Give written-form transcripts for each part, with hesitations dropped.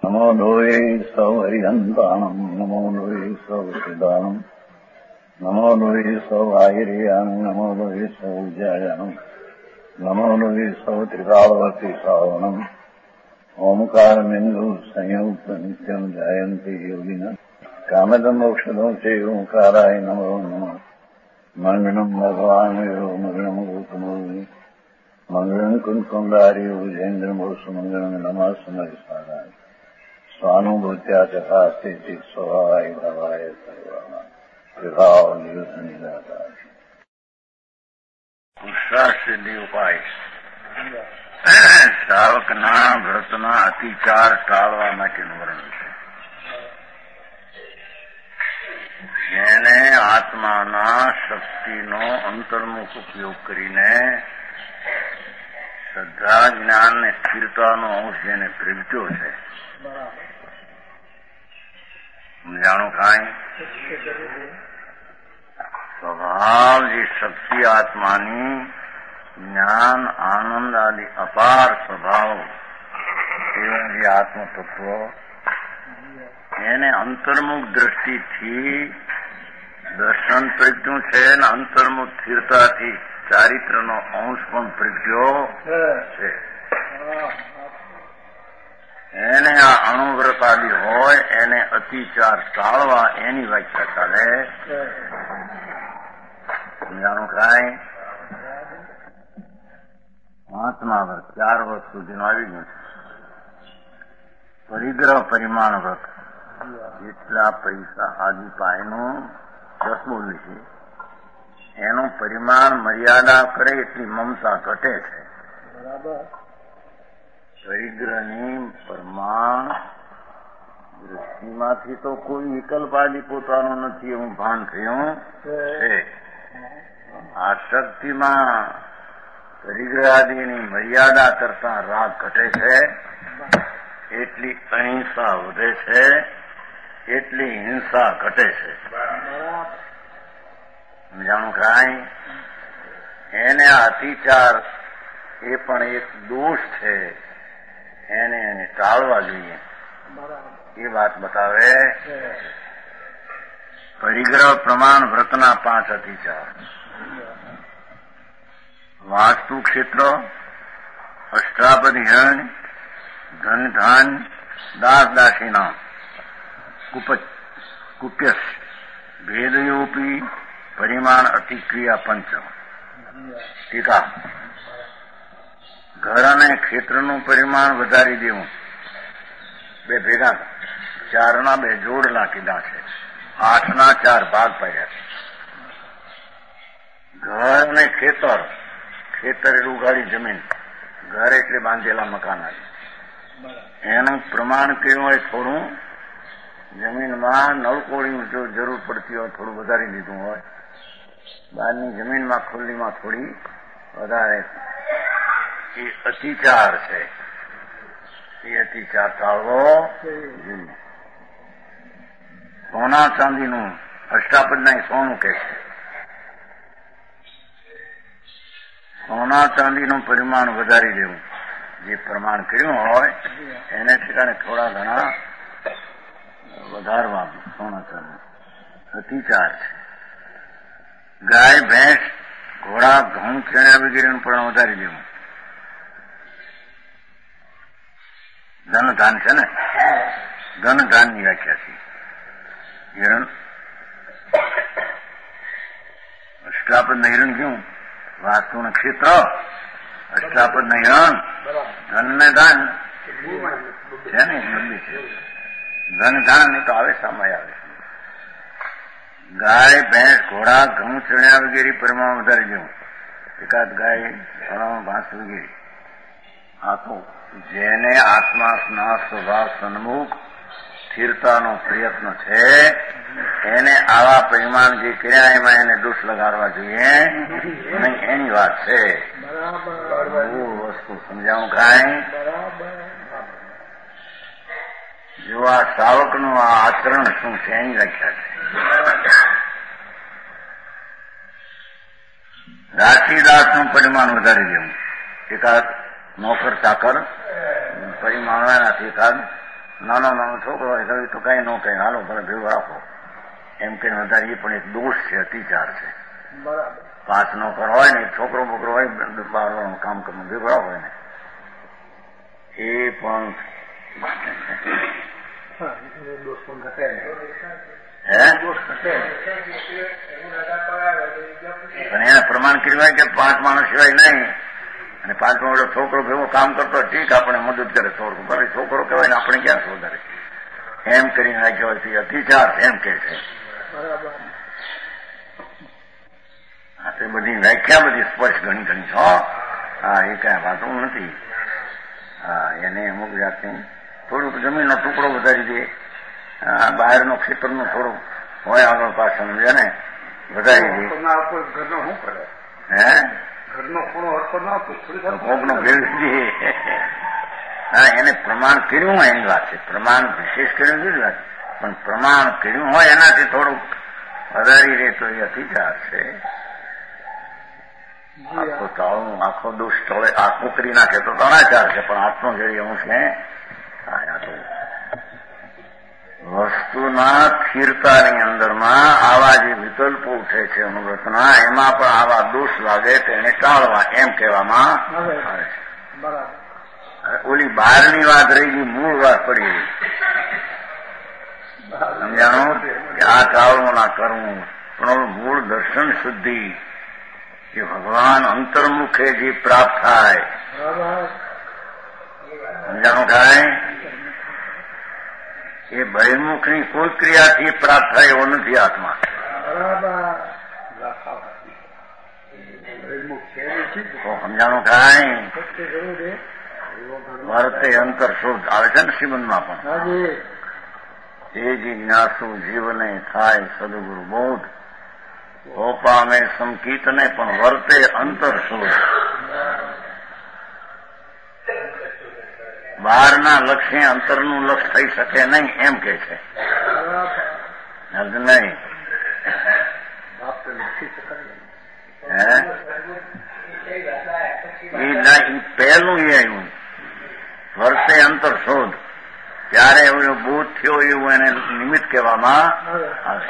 નમો લોહે સૌ હરિહંતાણમ નમો લોહે સૌ સિદ્ધાણમ નમો લોહે સૌ આહિર્યાણમ નમો લોહે સૌ જયાણમ નમો લોહે સૌ ત્રિકાળવતી શ્રાવણમ ઓમકાર બિંદુ સંયુક્ત નિત્યમ જાયંતિ યોગિન કામદમ ઔષધો છે ઓંકારાય નમો નમઃ મંગળમ ભગવાન મંગળમ ગૌતમોની મંગળમ કુંકુંડાર્ય વિજેન્દ્રમોષ મંગળમ નમઃ સમરિસારાય સ્વાનુભૂત્યા તથા સ્થિતિ સ્વભાવાય ભવાય સર્વમાં વિભાવ નિયુદ્ધ નિરાકાર પુરુષાર્થ સિદ્ધિ ઉપાય શ્રાવકના વ્રતના અતિચાર ટાળવા માટેનું વર્ણન છે. જેને આત્માના શક્તિનો અંતર્મુખ ઉપયોગ કરીને શ્રદ્ધા જ્ઞાન ને સ્થિરતાનો અંશ જેને પ્રગટ્યો છે, સમજાણું કાંઈ સ્વભાવ જે શક્તિ આત્માની જ્ઞાન આનંદ આદિ અપાર સ્વભાવ એવા જે આત્મતત્વ એને અંતર્મુખ દ્રષ્ટિથી દર્શન પ્રજ્ઞું છે ને અંતર્મુખ સ્થિરતાથી ચારિત્રનો અંશ પણ પ્રજ્ઞો છે. એને આ અણુવ્રત આદિ હોય એને અતિચાર ટાળવા એની વ્યાખ્યા ચાલે. સમજાણું કાંઈ મહાત્મા વ્રત 4 વર્ષ સુધીનું આવી ગયું છે. પરિગ્રહ પરિમાણ વ્રત જેટલા પૈસા આદિ પાયનું 10 બોલી છે એનું પરિમાણ મર્યાદા કરે એટલી મમતા ઘટે છે. પરિગ્રહની પ્રમાણ દ્રષ્ટિમાંથી તો કોઈ વિકલ્પ આદિ પોતાનો નથી એવું ભાન થયું છે. આ શક્તિમાં પરિગ્રહ આદિની મર્યાદા કરતા રાગ ઘટે છે, એટલી અહિંસા વધે છે, એટલી હિંસા ઘટે છે. સમજાણું કાંઈ એને આ અતિચાર એ પણ એક દોષ છે, એને ટાળવા જોઈએ એ વાત બતાવે. પરિગ્રહ પ્રમાણ વ્રતના 5 અતિચાર: વાસ્તુ ક્ષેત્ર, અષ્ટાપદ હિરણ્ય, ધન ધાન, દાસ દાસીના, કુપ્યસ, ભેદયોપી, પરિમાણ અતિક્રિયા પંચમ. ટીકા: ઘર અને ક્ષેત્રનું પરિમાણ વધારી દેવું. 2 ભેગા 4ના 2 જોડલા કીધા છે, 8ના 4 ભાગ પાડ્યા છે. ઘર અને ખેતર એટલે ઉઘાડી જમીન, ઘર એટલે બાંધેલા મકાન. એનું પ્રમાણ કેવું હોય? થોડું જમીનમાં નળકોળીનું જો જરૂર પડતી હોય થોડું વધારી દીધું હોય, બહારની જમીનમાં ખુલ્લીમાં થોડી વધારે. એ અતિચાર છે, એ અતિચાર ટાળવો જોઈએ. સોના ચાંદીનું અષ્ટાપદના સોનું કે છે, સોના ચાંદીનું પરિમાણ વધારી દેવું. જે પ્રમાણ કર્યું હોય એને ઠેકાણે થોડા ઘણા વધારવા સોના ચાંદી અતિચાર છે. ગાય ભેંસ ઘોડા ઘઉં ચણા વગેરેનું પ્રમાણ વધારી દેવું. ધન ધાન છે ને, ધન ધાનની વ્યાખ્યા છે. હિરણ અષ્ટાપદ હિરણ ક્યું? વાસ્તુ ક્ષેત્ર, અષ્ટાપદ હિરણ, ધન ને દાન છે ને, મંદિર છે. ધન ધાન એ તો આવે સમય આવે. ગાય ભેંસ ઘોડા ઘઉં ચણ્યા વગેરે પરિમાણ વધારી દેવું. એકાદ ગાય ઘાસ વગેરે. આ તો જેને આત્માના સ્વભાવ સન્મુખ સ્થિરતાનો પ્રયત્ન છે એને આવા પરિમાણ જે કર્યા એમાં એને દોષ લગાડવા જોઈએ નહીં, એની વાત છે. વસ્તુ સમજાવું કાંઈ? જો આ શ્રાવકનું આ આચરણ શું છે એની વ્યાખ્યા છે. દાસીદાસનું પરિમાણ વધારી દેવું. એકાદ નોકર ચાકર પરિમાણ એનાથી એકાદ નાનો છોકરો હોય તો કઈ ન કઈ હાલો ભલે ભેગું રાખો એમ કઈ વધારે એ પણ એક દોષ છે, અતિચાર છે. બરાબર. 5 નોકર હોય ને છોકરો બોકરો હોય બારવાનું કામ કરવું ભેગું રાખો ને એ પણ પણ એને પ્રમાણ કર્યું હોય કે 5 માણસ સિવાય નહીં અને 5 માણસ છોકરો ભેગો કામ કરતો ઠીક આપણે મદદ કરે છોકરો ભલે છોકરો કહેવાય ને આપણે ક્યાં સુધારે એમ કરીને રાખ્યો હોય અતિચાર એમ કે છે. હા તે બધી વ્યાખ્યા બધી સ્પષ્ટ ઘણી ઘણી છો. હા એ કઈ વાતો નથી. હા એને અમુક જાતની થોડુંક જમીનનો ટુકડો વધારી દે, બહારનો ખેતરનો થોડું હોય આગળ પાછળ ને વધારી દે. ઘરનો શું કરે? હે ઘરનો ખૂણો હરકો ના કોકનો ભેળવી દે. હા એને પ્રમાણ કર્યું હોય એની વાત છે. પ્રમાણ વિશેષ કર્યું એવી વાત, પણ પ્રમાણ કર્યું હોય એનાથી થોડુંક વધારી રહે તો એ અતિચાર છે. આખો તાળું આખો દોષ ટળે આખું કરી નાખે તો તણાચાર છે, પણ આત્મો જરી હું છે વસ્તુના સ્થિરતાની અંદરમાં આવા જે વિકલ્પો ઉઠે છે અનુવ્રતના એમાં પણ આવા દોષ લાગે તો એને ટાળવા એમ કહેવામાં આવે છે. ઓલી બહારની વાત રહી ગઈ, મૂળ વાત પડી ગઈ. સમજાણું કે આ ટાળવું ના કરવું, પણ મૂળ દર્શન શુદ્ધિ કે ભગવાન અંતર્મુખે જે પ્રાપ્ત થાય સમજાણું થાય એ બહિર્મુખની કોઈ ક્રિયાથી પ્રાપ્ત થાય એવો નથી આત્મા. સમજાણું થાય વર્તે અંતર શુદ્ધ આવે છે ને શ્રીમંદમાં પણ એ જિજ્ઞાસુ જીવને થાય સદગુરુ બોધ પામે સંકીતને પણ વર્તે અંતર શુદ્ધ. બહારના લક્ષ્ય અંતરનું લક્ષ થઈ શકે નહીં એમ કે છે. નહીં પહેલું એ આવ્યું વર્તે અંતર શોધ, ત્યારે એવું બોધ થયો એવું એને નિમિત્ત કહેવામાં આવે.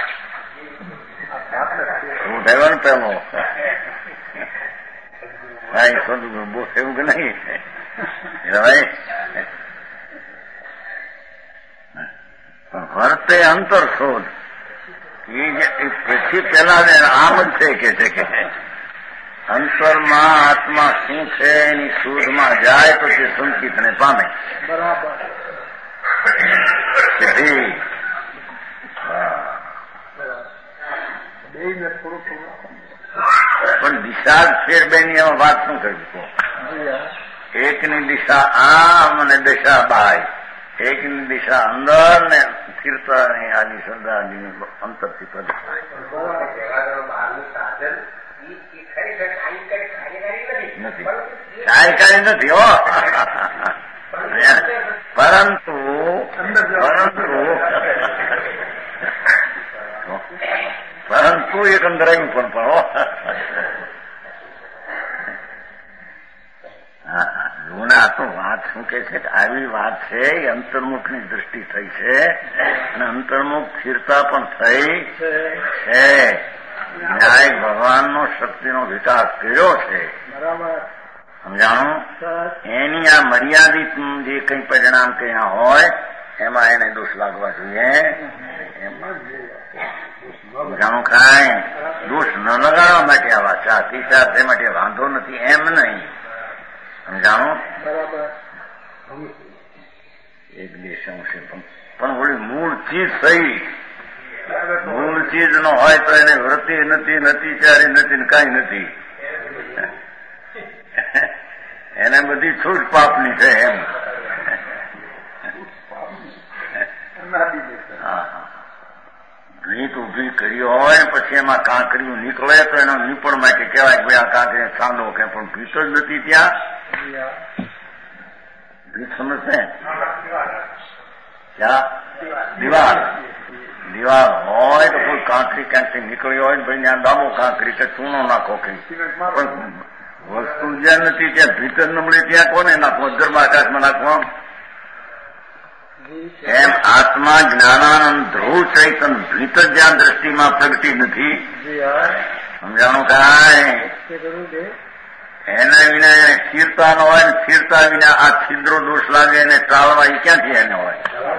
શું થયો ને પેલો ભાઈ શોધ બોધ એવું કે નહીં ભાઈ વર્તે અંતર શોધ એ પછી પેલા આમ જ છે કે અંતરમાં આત્મા શું છે એની શોધમાં જાય તો તે સંકિતને પામે. બરાબર. પણ દિશા ફેર બેની એમાં વાત શું કરી શકો? એકની દિશા આમ અને દિશા બાય, એકની દિશા અંદર ને સ્થિરતા ને આદિ શ્રદ્ધાની અંતરથી પ્રગટ થાય. કાર્યકારી નથી હો, પરંતુ એક અંદર આવ્યું પણ હો. આ તો વાત શું કે છે કે આવી વાત છે એ અંતર્મુખની દ્રષ્ટિ થઈ છે અને અંતર્મુખ સ્થિરતા પણ થઈ છે. ન્યાય ભગવાનનો શક્તિનો વિકાસ કર્યો છે. સમજાણું? એની આ મર્યાદિત જે કઈ પરિણામ કયા હોય એમાં એને દોષ લાગવા જોઈએ. સમજાણું? ખાય દોષ ન લગાડવા માટે આ વાત અતિચાર તે માટે વાંધો નથી એમ નહીં. સમજાણું? એક દેશ અંશે પણ ઓલી મૂળ ચીજ થઈ, મૂળ ચીજ નો હોય તો એને વૃત્તિ નથી, નથી ચારી નથી ને કઈ નથી, એને બધી છૂટ પાપની છે એમ. ભીત ઉભી કરી હોય પછી એમાં કાંકરીઓ નીકળે તો એનો નીપણ માટે કહેવાય કે ભાઈ આ કાંકરી સાંધો કે પણ ભીત જ નથી ત્યાં. ભીત સમજશે ક્યાં? દિવાલ હોય તો કોઈ કાંકરી ક્યાંકથી નીકળી હોય ને ભાઈ ત્યાં દાબો કાંકરી કે ચૂનો નાખો કઈ, પણ વસ્તુ જ્યાં નથી ત્યાં ભીતર ન મળે ત્યાં કોને નાખવો? ગરબા આકાશમાં નાખવા એમ આત્મા જ્ઞાનાનંદ ધ્રુવ ચૈતન ભીત જ જ્યાં દ્રષ્ટિમાં પ્રગટી નથી સમજાણું કાંઈ એના વિના એને સ્થિરતા ન હોય ને સ્થિરતા વિના આ છિદ્રો દોષ લાગે એને ટાળવા એ ક્યાંથી એને હોય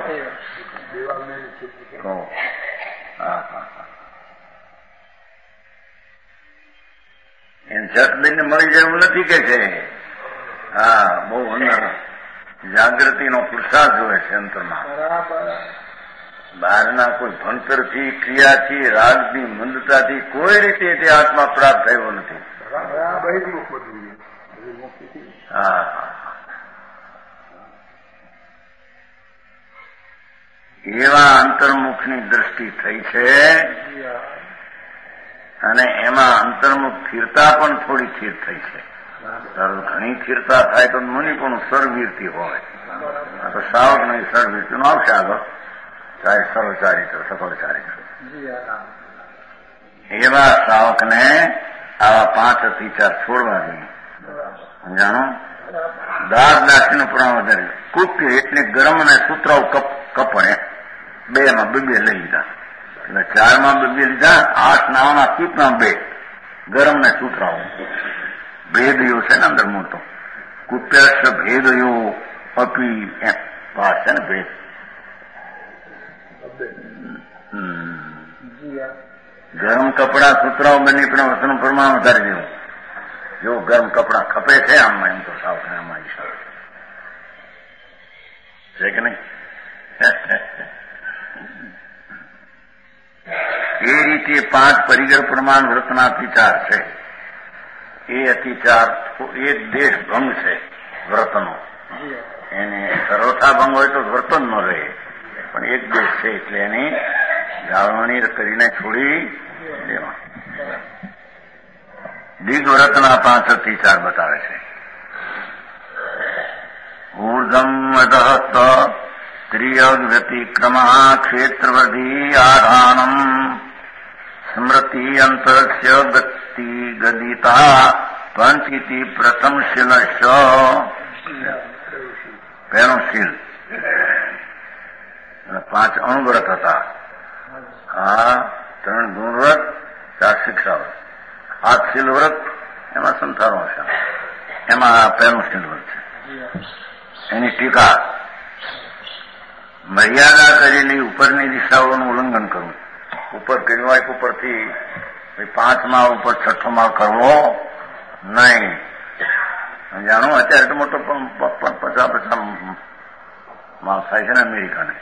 એને જટ દઈને મળી જાય એવું નથી કે છે હા બહુ અંદર જાગૃતિનો પુરુષાર્થ જોવે છે અંતરમાં બહારના કોઈ ભણતરથી ક્રિયાથી રાગની મંદતાથી કોઈ રીતે તે આત્મા પ્રાપ્ત થયો નથી હા એવા અંતર્મુખની દ્રષ્ટિ થઈ છે અને એમાં અંતર્મુખ સ્થિરતા પણ થોડી સ્થિર થઈ છે ઘણી સ્થિરતા થાય તો મુનિ પણ સર્વવીરથી હોય તો સાવક નહીં સર્વવીરતી નું આવશે આગળ ચાહે સર્વચારિત્ર સફળ ચારિત્ર એવા સાવકને આવા 5 અતિચાર છોડવા જોઈએ જાણો દાસનું પુરાણ વધારે કુપ્ય એટલે ગરમ અને સુતરાવ કપડે 2 માં 2 લઈ લીધા એટલે 4 માં 2 લીધા 8 નાવાના કીપમાં 2 ગરમ ને સુતરાવ ભેદયો છે ને અંદર મોટો કુપ્યસ્થ ભેદયો અપી એમ વાત છે ને ભેદ ગરમ કપડા સુતરાવ બની પણ વસ્તુનું પ્રમાણ વધારે દેવું જો ગરમ કપડા ખપે છે આમાં એમ તો સાવક આમાં ઈશારો છે કે નહીં એ રીતે 5 પરિગ્રહ પ્રમાણ વ્રતના અતિચાર છે એ અતિચાર એ દેશ ભંગ છે વ્રતનો એને સર્વથા ભંગ હોય તો વ્રત જ ન રહે પણ એક દેશ છે એટલે એની જાળવણી કરીને છોડી દેવા દિગ્વ્રતના 5 અતિચાર બતાવે છે ઊર્ધમ અધઃ ત્રિયવ્યતિક્રમ ક્ષેત્રવધી આધાનમ સ્મૃતિ અંતરસ્ય ગતિ ગદિતા પંચિતિ પ્રથમ શીલશ પહેલું શીલ 5 અણુવ્રત હતા આ 3 ગુણવ્રત 4 શિક્ષાવ્રત 8 શીલવ્રત એમાં સંથારો હશે એમાં પહેલું શીલવ્રત છે એની ટીકા મર્યાદા કરેલી ઉપરની દિશાઓનું ઉલ્લંઘન કરવું ઉપર કર્યું હોય ઉપરથી 5 માળ ઉપર 6ઠ્ઠો માળ કરવો નહીં જાણો અત્યારે તો મોટો 50 માળ થાય છે ને અમેરિકાને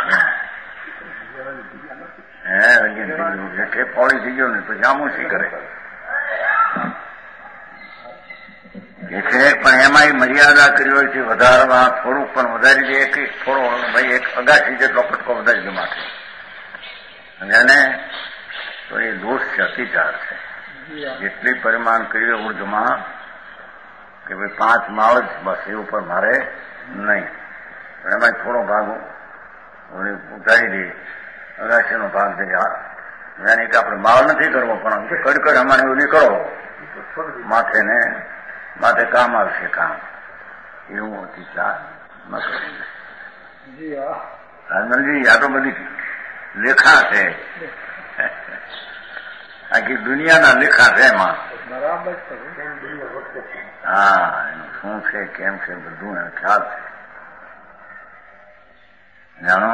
હે પોળી થઈ ગયો ને પછી આમ શી કરે એ છે પણ એમાં મર્યાદા કરી હોય છે વધારવા થોડુંક પણ વધારી દે એક થોડો ભાઈ એક અગાસી જેટલો કટકો વધારી દે માથે અને તો એ દોષ છે અતિચાર છે જેટલી પરિમાણ કર્યું ઉર્ધમાં કે ભાઈ 5 માળ જ બસ એ ઉપર મારે નહીં પણ એમાં થોડો ભાગ ઉતારી દે અગાસીનો ભાગ દે યાની કે આપણે માળ નથી કરવો પણ કડકડ અમારે એવું નહીં કરો માથે કામ આવશે કામ એવું અતિચાર ન કરી રાજમલજી આ તો બધી લેખા છે આખી દુનિયાના લેખા છે એમાં હા એનું શું છે કેમ છે બધું એનો ખ્યાલ છે જાણો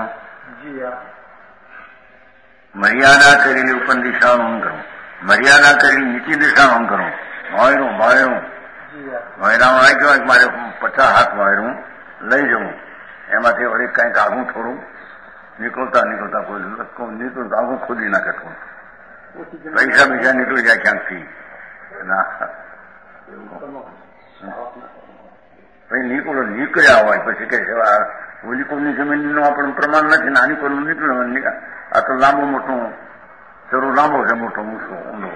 મર્યાદા કરેલી ઉપર દિશાનું કરવું મર્યાદા કરેલી નીચી દિશાનું કરવું વાયરું વાયરામાં રાખ્યો મારે 50 હાથ વાયરું લઈ જવું એમાંથી વળી કંઈક આઘું થોડું નીકળતા કોઈ નીકળતું આઘું ખોદી નાખે થોડું પૈસા બીજા નીકળી જાય ક્યાંકથી નીકળ્યા હોય પછી કે ઓલીકોની જમીનનું આપણું પ્રમાણ નથી ને આની કોઈનું નીકળ્યું આ તો લાંબુ મોટું જરૂર લાંબો છે મોટો ઊંડો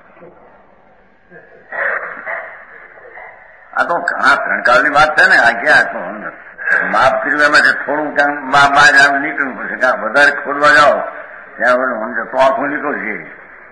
આ તો ઘણા ત્રણકાળની વાત છે ને આ ક્યાં માપ કર્યું એમાં થોડું ક્યાંક બહાર આવી નીકળ્યું પછી ક્યાં વધારે ખોદવા જાઓ ત્યાં બધું સમજો તો આખું નીકળું છે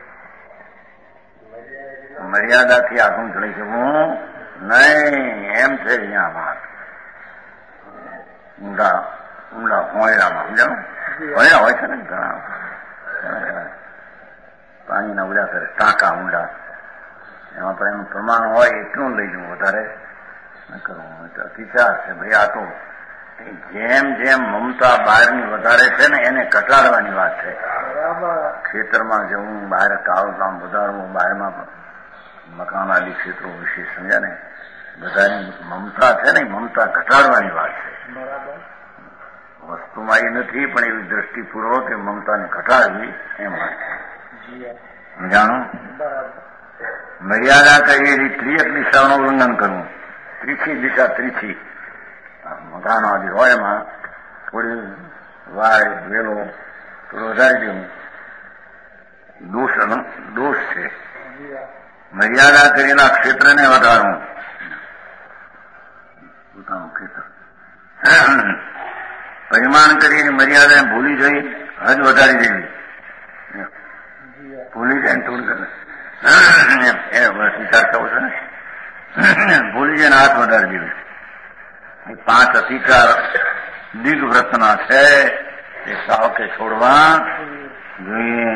મર્યાદાથી આખું ચડી જવું નહીં એમ છે અહીંયા વાત ઊંડા ઊંડા હોયરામાં સમજાણું હોયરા હોય છે ને ઘણા પાણીના ઉડા કરે ટાંકા ઊંડા એમાં પણ એનું પ્રમાણ હોય એટલું લઈ જવું વધારે ન કરવું તો અતિચાર છે ભાઈ. આ તો જેમ જેમ મમતા બહારની વધારે છે ને એને ઘટાડવાની વાત છે. ખેતરમાં જવું, બહાર કામ વધારવું, બહારમાં મકાન આદિ ક્ષેત્રો વિશે સમજ્યા ને બધાની મમતા છે ને મમતા ઘટાડવાની વાત છે. વસ્તુમાં એ નથી પણ એવી દ્રષ્ટિપૂર્વક કે મમતાને ઘટાડવી એમ વાત છે. જાણો મર્યાદા કહીએ ત્રિયક દિશાનું ઉલ્લંઘન કરવું. ત્રીછી દિશા ત્રીછી મકાનો આદિ હોય એમાં થોડી વાય વેલો થોડું વધારી દેવું દોષ છે. મર્યાદા કરેલા ક્ષેત્રને વધારવું. પોતાનું ક્ષેત્ર પરિમાણ કરીને મર્યાદા ભૂલી જઈ હદ વધારી દેવી. ભૂલી જાય થોડું વિચાર થવો છે ને ભૂલી જઈને હાથ વધારી દેવી. 5 અધિકાર દિગ્વ્રતના છે એ સાવકે છોડવા જોઈએ.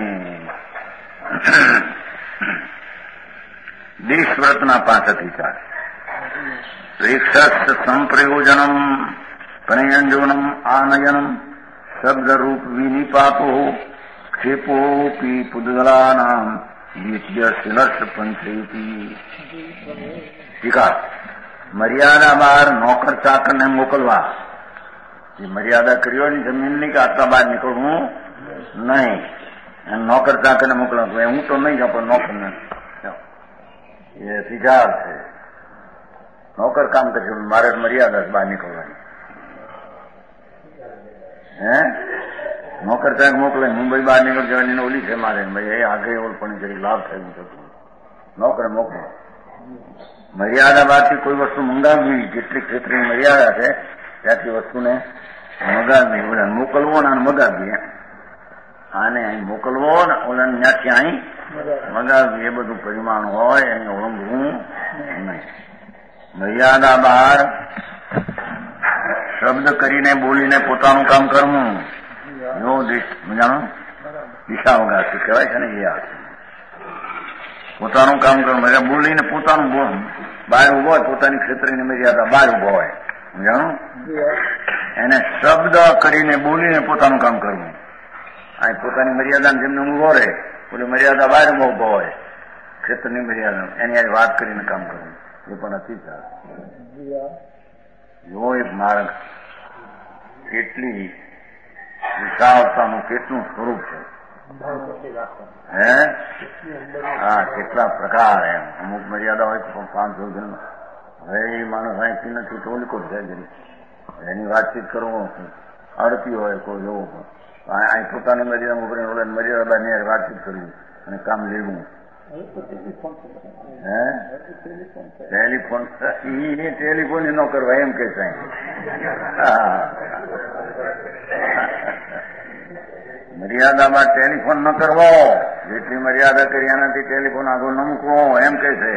દેશવ્રતના 5 અધિકાર પ્રેક્ષ સંપ્રયોજનમ પ્રયંજનમ આનયનમ શબ્દરૂપ વિનિપાતો ક્ષેપોપી પુદ્ગલાનામ વિદ્ય શિલસ પંચેતી. ટીકા મર્યાદા બહાર નોકર ચાકરને મોકલવા. એ મર્યાદા કરી હોય ને જમીનની કે આટલા બહાર નીકળવું નહીં. નોકર ચાકરને મોકલવા. હું તો નહીં જાઉં પણ નોકરને એ અધિકાર છે. નોકર કામ કરશે મારે મર્યાદા બહાર નીકળવાની. નોકર ચાક મોકલે મુંબઈ બહાર નીકળ જવાની ઓલી છે મારે ભાઈ એ આગળ ઓળ પણ જરી લાભ થયું થતું નોકર મોકલો. મર્યાદા બહારથી કોઈ વસ્તુ મંગાવવી જેટલી ક્ષેત્રની મર્યાદા છે ત્યાંથી વસ્તુને મગાવવી. ઓલા મોકલવો ને મગાવવી. આને અહીં મોકલવો ને ઓલા ત્યાંથી અહીં મગાવવી. એ બધું પરિમાણ હોય એને ઓળંગવું નહીં. મર્યાદા બહાર શબ્દ કરીને બોલીને પોતાનું કામ કરવું. એવો જાણો દિશા વગાડતી કહેવાય છે ને એ આ પોતાનું કામ કરવું. બોલીને પોતાનું બહાર ઉભો હોય પોતાની ક્ષેત્રની મર્યાદા બહાર ઉભો હોય જાણો એને શબ્દ કરીને બોલીને પોતાનું કામ કરવું. આ પોતાની મર્યાદા જેમને ઉભો રહે બોલી મર્યાદા બહાર ઉભો હોય ક્ષેત્રની મર્યાદા એની આ વાત કરીને કામ કરવું એ પણ અતિચાર. એવો એક માર્ગ કેટલી વિશાળતાનું કેટલું સ્વરૂપ છે. હા કેટલા પ્રકાર એમ. અમુક મર્યાદા હોય તો 500 જણ હવે એ માણસ અહીંથી નથી તો ઓલકો જ જાય જરી એની વાતચીત કરવું અડતી હોય કોઈ એવું અહીં પોતાની મર્યાદા ઉપર મર્યાદા બાદ વાતચીત કરવી અને કામ લેવું. ટેલિફોન ન કરવા એમ કે સાહેબ મર્યાદામાં ટેલિફોન ન કરવો. જેટલી મર્યાદા કરી એનાથી ટેલિફોન આગળ ન મૂકવો એમ કે છે.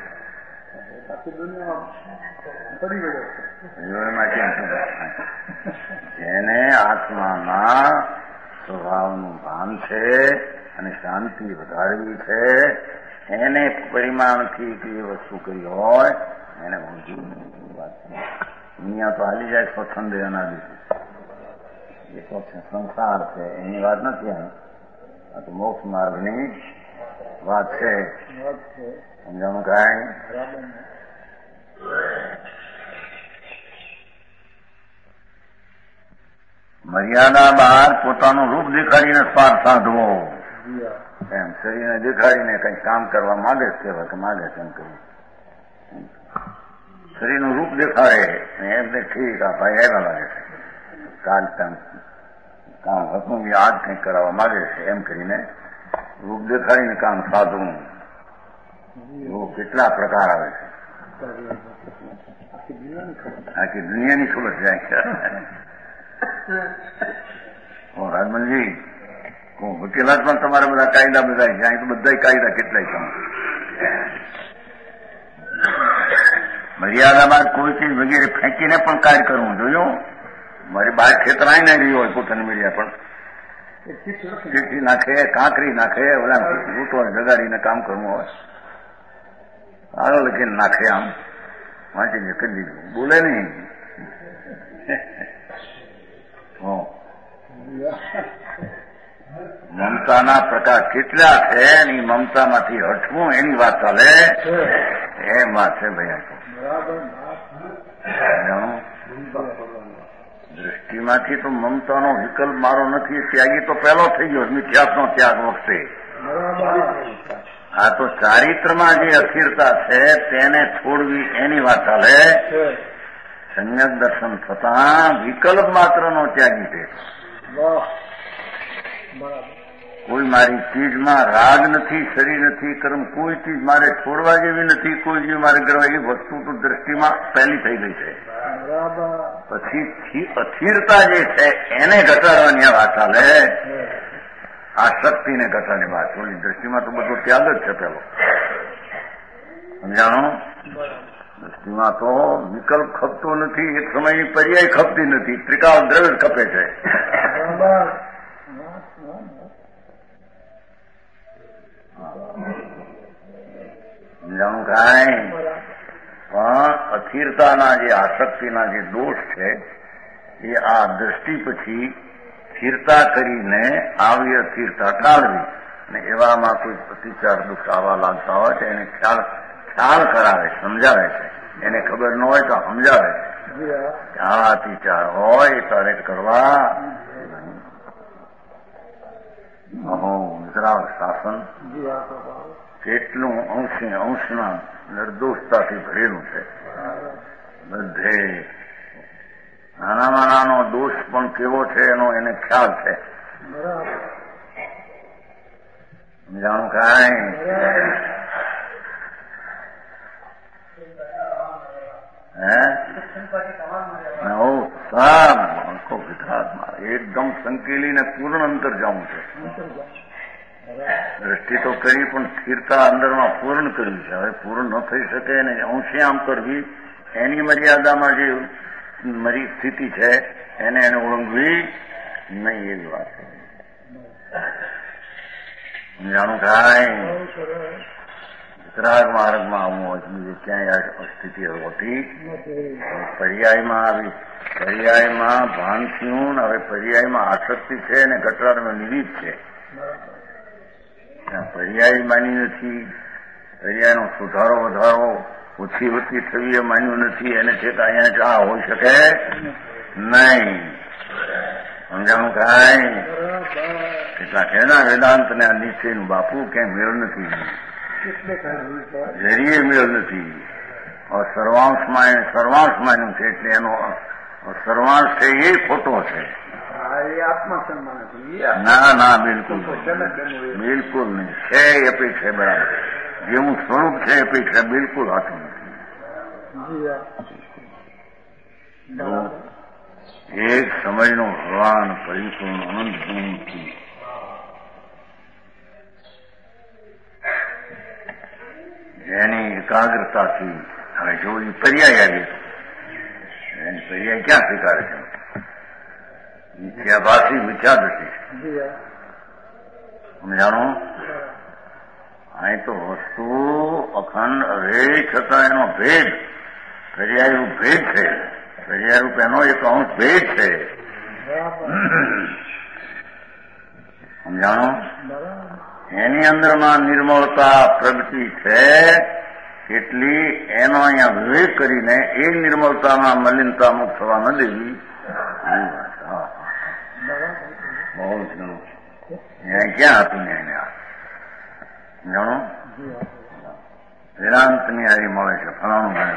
જેને આત્માના સ્વભાવનું ભાન છે અને શાંતિ વધારવી છે એને પરિમાણથી કે એ વસ્તુ કરી હોય એને વાત દુનિયા તો હાલી જાય સ્વચ્છંદ એના દિવસે એ તો સંસાર છે એની વાત નથી. આ તો મોક્ષ માર્ગની વાત છે. સમજાણું કાંઈ મર્યાદા બહાર પોતાનું રૂપ દેખાડીને સ્વાર્થ સાધવો. એમ શરીરને દેખાડીને કઈ કામ કરવા માંગે છે કે માંગે છે એમ કરી શરીરનું રૂપ દેખાડે એમને ઠીક આ ભાઈ આવ્યા લાગે છે કાલ કામ હતું આજ કંઈક કરાવવા માંગે છે એમ કરીને રૂપ દેખાડીને કામ સાધવું. એવો કેટલા પ્રકાર આવે છે. આખી દુનિયાની ખબર જાય. રાજમનજી વકીલાત પણ તમારે બધા કાયદા બધા છે. અહીં તો બધા કાયદા કેટલાય તમે મર્યાદામાં કોઈ ચીજ વગેરે ફેંકીને પણ કાર્ય કરવું જોયું. મારી બાર ખેતરાય ના ગઈ હોય પોતાની મીડિયા પણ ચીઠી નાખે, કાંકરી નાખે, બધા રૂટો જગાડીને કામ કરવું હોય, આગળ લખીને નાખે, આમ વાંચીને કરી દીધું, બોલે નહીં. મમતાના પ્રકાર કેટલા છે, એની મમતામાંથી હટવું એની વાત ચાલે, એમ વાત છે ભાઈ. દ્રષ્ટિમાંથી તો મમતાનો વિકલ્પ મારો નથી, ત્યાગી તો પહેલો થઈ ગયો મિથ્યાત્વનો ત્યાગ વખતે. આ તો ચારિત્રમાં જે અસ્થિરતા છે તેને છોડવી એની વાત ચાલે. સંયક દર્શન થતા વિકલ્પ માત્રનો ત્યાગી છે. કોઈ મારી ચીજમાં રાગ નથી, શરીર નથી, કર્મ કોઈ ચીજ મારે છોડવા જેવી નથી, કોઈ ચીજ મારે કરવા એવી વસ્તુ તો દ્રષ્ટિમાં પહેલી થઈ ગઈ છે. પછી અસ્થિરતા જે છે એને ઘટાડવાની વાત ચાલે. આસક્તિને ઘટાડવાની વાત થોડી. દ્રષ્ટિમાં તો બધો ત્યાગ જ છે પેલો, સમજાણો? દ્રષ્ટિમાં તો વિકલ્પ ખપતો નથી, એક સમયની પર્યાય ખપતી નથી, ત્રિકાળ દ્રવ્ય ખપે છે. સમજાણું કાંઈ? પણ અસ્થિરતાના જે આસક્તિના જે દોષ છે એ આ દ્રષ્ટિ પછી સ્થિરતા કરીને આવી અસ્થિરતા ટાળવી, અને એવામાં કોઈ પ્રતિચાર દુઃખ આવવા લાગતા હોય તો એને ખ્યાલ કરાવે, સમજાવે છે. એને ખબર ન હોય તો સમજાવે છે કે આવા અતિચાર હોય તારે કરવા. વિતરાગ શાસન કેટલું અંશના નિર્દોષતાથી ભરેલું છે. બધે નાનામાં નાનો દોષ પણ કેવો છે એનો એને ખ્યાલ છે. સમજાણું કાંઈ? એકદમ સંકેલીને પૂર્ણ અંતર જવું છે. દ્રષ્ટિ તો કરી પણ સ્થિરતા અંદરમાં પૂર્ણ કરવી છે. હવે પૂર્ણ ન થઈ શકે અને અંશે આમ કરવી, એની મર્યાદામાં જે મારી સ્થિતિ છે એને ઓળંગવી નહીં, એવી વાત છે. જાણું કાંઈ? વિતરાગ માર્ગમાં આવું હોય બીજે ક્યાંય સ્થિતિ હોતી પર્યાયમાં આવી. પર્યાયમાં ભાન થયું, હવે પર્યાયમાં આસક્તિ છે અને ઘટાડનો નિમિત્ત છે. પર્યાય માની નથી, પર્યાયનો સુધારો વધારો ઓછી વતી થવી એ માન્યું નથી, એને છેક અહીંયા આ હોઈ શકે નહીં. સમજાણું કાંઈ? કેટલાક એના વેદાંત ને આ નિશ્ચયનું બાપુ ક્યાંય મેળ નથી, જરીએ મેળ નથી. સર્વાંશ માન્યું છે એટલે એનો સર્વાંશ છે એ ખોટો છે. ના ના, બિલકુલ બિલકુલ નહીં. છે અપેક્ષા બરાબર, જેવું સ્વરૂપ છે અપેક્ષા બિલકુલ હાથું નથી. એક સમયનો ભગવાન પરિપૂર્ણ અનંતથી જેની એકાગ્રતાથી હવે જો એ પર્યાય આવી, એની પર્યાય ક્યાં સ્વીકારે છે? મિથ્યાભાસી મિથ્યાદૃષ્ટિ. સમજાણો? અહીં તો વસ્તુ અખંડ રહે છતાં એનો ભેદ, પર્યાયરૂપ ભેદ છે. પર્યાયરૂપ એનો એક અંશ ભેદ છે. સમજાણો? એની અંદરમાં નિર્મળતા પ્રગતિ છે કેટલી, એનો અહીંયા વિવેક કરીને એ નિર્મળતામાં મલિનતા મુક્ત થવા ન દેવી. બહુ જ ઘણું અહીંયા ક્યાં હતું ને એને જાણો વેદાંતની હારી મળે છે, ફલાણું મળે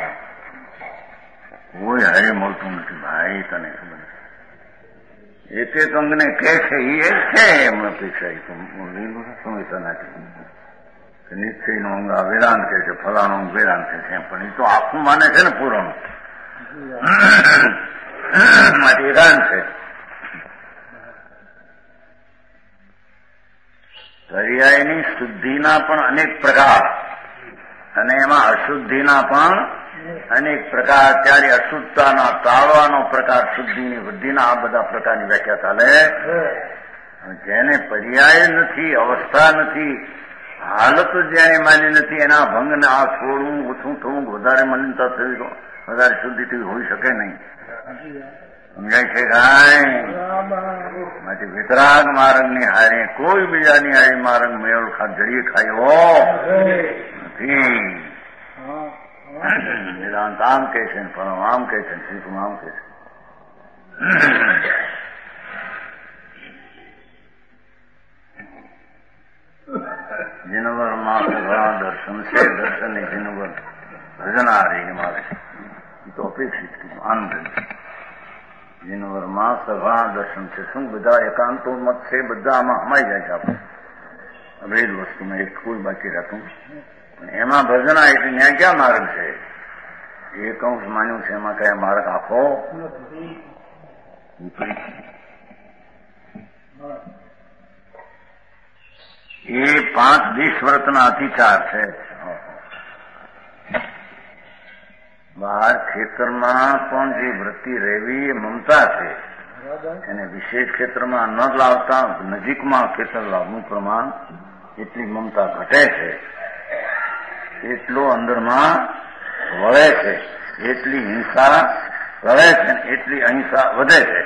કોઈ હારી મળતું નથી ભાઈ. તને ખબર એક એક અંગને કે છે એ છે એમ અપેક્ષા સમજતા નથી. નિશ્ચયનો અંગ આ વેદાંત કે છે, ફલાણો અંગ વેદાંત કે છે, પણ એ તો આખું માને છે ને પૂરણ માટે વેદાંત છે. પર્યાયની શુદ્ધિના પણ અનેક પ્રકાર અને એમાં અશુદ્ધિના પણ અનેક પ્રકાર ત્યારે અશુદ્ધતાના ટાળવાનો પ્રકાર શુદ્ધિની વૃદ્ધિના આ બધા પ્રકારની વ્યાખ્યા ચાલે. જેને પર્યાય નથી, અવસ્થા નથી, હાલત જેને માની નથી, એના ભંગને આ છોડવું, ઓછું થવું, વધારે મલિનતા થવી, વધારે શુદ્ધિ થવી હોઈ શકે નહીં. સમજાય છે કાંઈ? માટે વિતરાગ માર્ગની હારે કોઈ બીજાની હારી માર્ગ મેળ જડીએ ખાયો નથી. વેદાંત આમ કહે છે, પરમ આમ કહે છે, શ્રીકુમ આમ કહે છે. जिनवर माँ सभा दर्शन से दर्शन जिनवर भजन आ रही है हमारे तो अपेक्षित की आनंद जिनवर माँ सभा दर्शन से શું બધા એકાંતો મત છે બધા આમાં હમાઈ જાય છે. આપણે અભેદ વસ્તુમાં એક કોઈ બાકી રહેતું એમાં ભજન એટલે ત્યાં ક્યાં માર્ગ છે? એક અંશ માન્યું છે એમાં કયા માર્ગ આખો એ 5-20 વ્રતના અતિચાર છે. બહાર ખેતરમાં પણ જે વૃત્તિ રહેવી એ મમતા છે. એને વિશેષ ખેતરમાં ન લાવતા નજીકમાં ખેતર લાવવાનું પ્રમાણ એટલી મમતા ઘટે છે, એટલો અંદરમાં વળે છે, એટલી હિંસા વળે છે, એટલી અહિંસા વધે છે.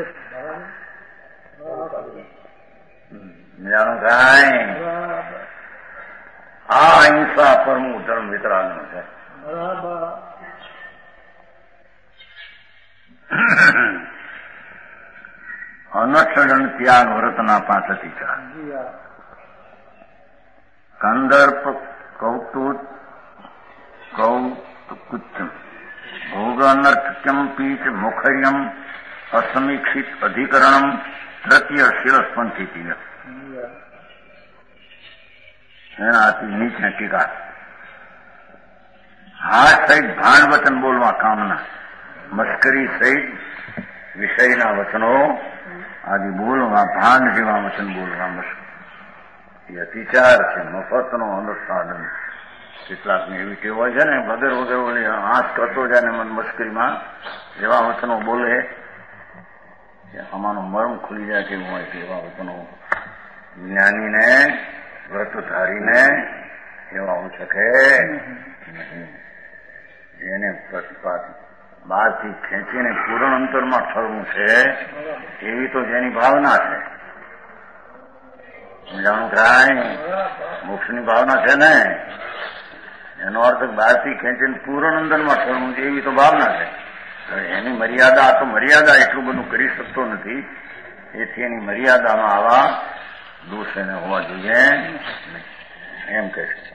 જાણો કાંઈ આ અહિંસા પરમો ધર્મ વિતરાગનો છે. અનક્ષણ ત્યાગ વ્રતના 5 અતિચાર. કંદર્પ કૌતુક કૌતુકુચ્ચમ ભોગ અનર્થક્યમ પીચ મુખર્યમ અસમીક્ષિત અધિકરણમ તૃતીય શિરસ્પંથી એનાથી નીચને ટીકા. હાથ સહિત ભાણ વચન બોલવા કામના, મસ્કરી સહિત વિષયના વચનો આદિ બોલવા, ભાન જેવા વચન બોલવા એ અતિચાર છે. મફતનો અનુસાધન. કેટલાકને એવી ટેવ હોય છે ને વગર ઓલી હાથ કરતો જાય ને મસ્કરીમાં એવા વચનો બોલે, આમાંનો મર્મ ખુલી જાય કેવું હોય કે એવા વચનો જ્ઞાનીને વ્રતધારીને એવા હોઈ શકે નહીં. જેને બહારથી ખેંચીને પૂરણ અંતરમાં ઠરવું છે એવી તો જેની ભાવના છે. જાણું કાંઈ મોક્ષની ભાવના છે ને, એનો અર્થ બહારથી ખેંચીને પૂરણ અંતરમાં ઠરવું છે એવી તો ભાવના છે. એની મર્યાદા, તો મર્યાદા એટલું બધું કરી શકતો નથી, એથી એની મર્યાદામાં આવા દોષ એને હોવા જોઈએ એમ કહે છે.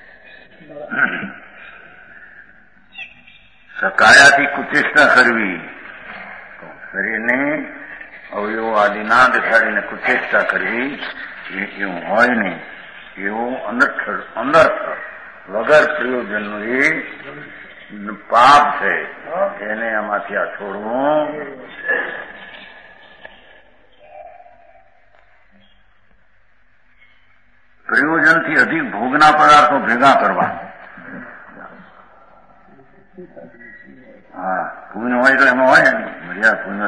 સકાયાથી કુચેષ્ટા કરવી, શરીરને અવયવો આદિ ના દેખાડીને કુચેષ્ટા કરવી એવું હોય નહીં. એવું અનર્થ વગર પ્રયોજનનું એ પાપ છે. એને આમાંથી આ છોડવું. પ્રયોજનથી અધિક ભોગના પદાર્થો ભેગા કરવા. હા, પુણ્ય હોય તો એમાં હોય ને મર્યાદા. પુણ્ય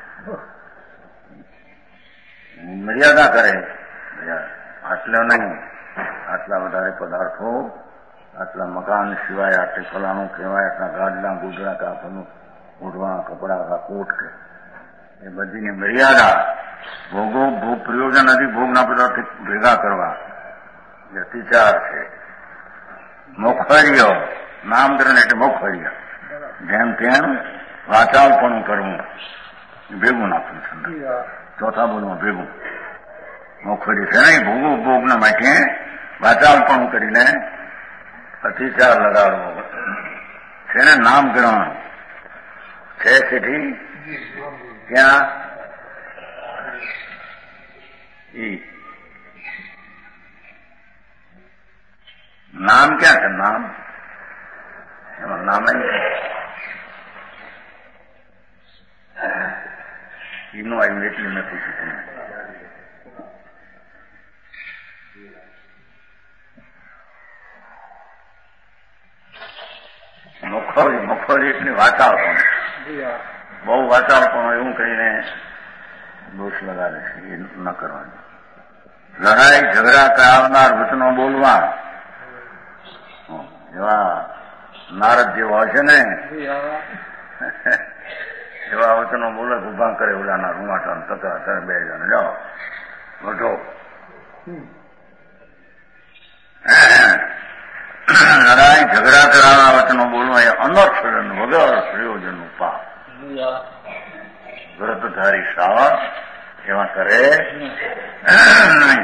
મર્યાદા કરે, આટલા નહીં, આટલા વધારે પદાર્થો, આટલા મકાન સિવાય, આટલે ફલાણું કહેવાય, આટલા ગાડલા ગુડરા કાપડનું ઓઢવા કપડા કોટ કે એ બધીની મર્યાદા. ભોગો ભોગ પ્રયોજન અધિક ભોગના પદાર્થ ભેગા કરવા એ અતિચાર છે. મોખર્ય નામકરણ એટલે મોખર્ય, જેમ તેમ વાચાલપણું કરવું, ભેગું નાખવું છે. ચોથા બોલમાં ભેગું મોખર્ય છે નહીં. ભોગો ભોગના માટે વાચાલપણું કરીને અતિચાર લગાડવો છે ને. નામકરણ છે તેથી ત્યાં નામ ક્યાં છે? નામ એમાં નામ એનું આવ્યું એટલું નથી શીખ્યું. મુખ એટલી વાચાવપણ, બહુ વાચાવપણ એવું કહીને દોષ લગાડે છે. એ ન કરવાનું. લડાઈ ઝઘડા કરાવનાર વચનો બોલવા એવા નારદ જેવા હોય છે ને, એવા વચનો બોલે ઉભા કરે ઓલાના રૂમાટા તકરા કરે. 2 જણ જાઓ વઢો. લડાઈ ઝઘડા કરાવનાર વચનો બોલવા એ અનર્થજન વગર પ્રયોજનનું પાપ. વ્રતધારી શ્રાવક એવા કરે નહીં.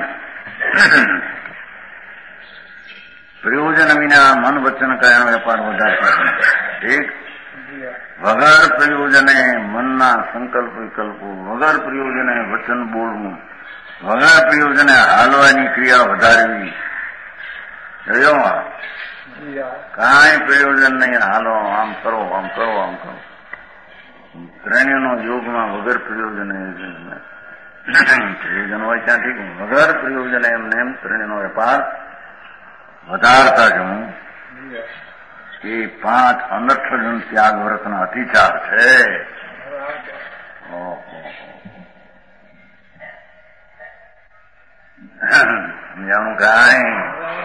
પ્રયોજન વિના મન વચન કયાનો વેપાર વધારતા ઠીક. વગર પ્રયોજને મનના સંકલ્પ વિકલ્પો, વગર પ્રયોજને વચન બોલવું, વગર પ્રયોજને હાલવાની ક્રિયા વધારવી. જોયો કાંઈ પ્રયોજન નહીં. હાલો, આમ કરો, આમ કરો, આમ કરો. ત્રણેયનો યોગમાં વગર પ્રયોજને પ્રયોજન હોય ત્યાં ઠીક. વગર પ્રયોજને એમને એમ ત્રણેયનો વેપાર વધારતા જવું. એ 5 અનર્થજન ત્યાગ વ્રતના અતિચાર છે. સમજાણું કાંઈ?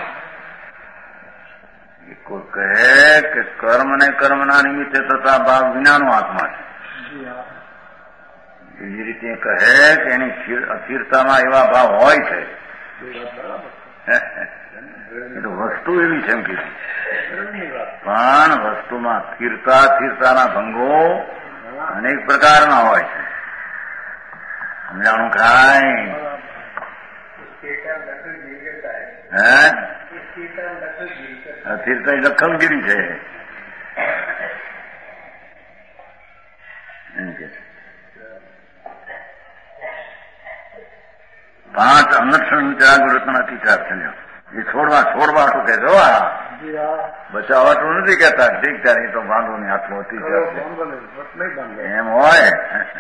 કોઈ કહે કે કર્મ ને કર્મના નિમિત્તે થતા ભાવ વિનાનો આત્મા છે. એવી રીતે કહે કે એની અસ્થિરતામાં એવા ભાવ હોય છે. એ તો વસ્તુ એવી છે એમ કીધું. પણ વસ્તુમાં સ્થિરતાના ભંગો અનેક પ્રકારના હોય છે. સમજાણું કાંઈ? સ્થિરતા દખલગીરી છે. એમ કે 5 અનર્થન ત્યાગ વ્રતના અતિચાર છે. એ છોડવા શું કે જો બચાવવાતું નથી કેતા. ઠીક ત્યારે એ તો બાંધોની હાથમાં અતિચાર છે એમ હોય.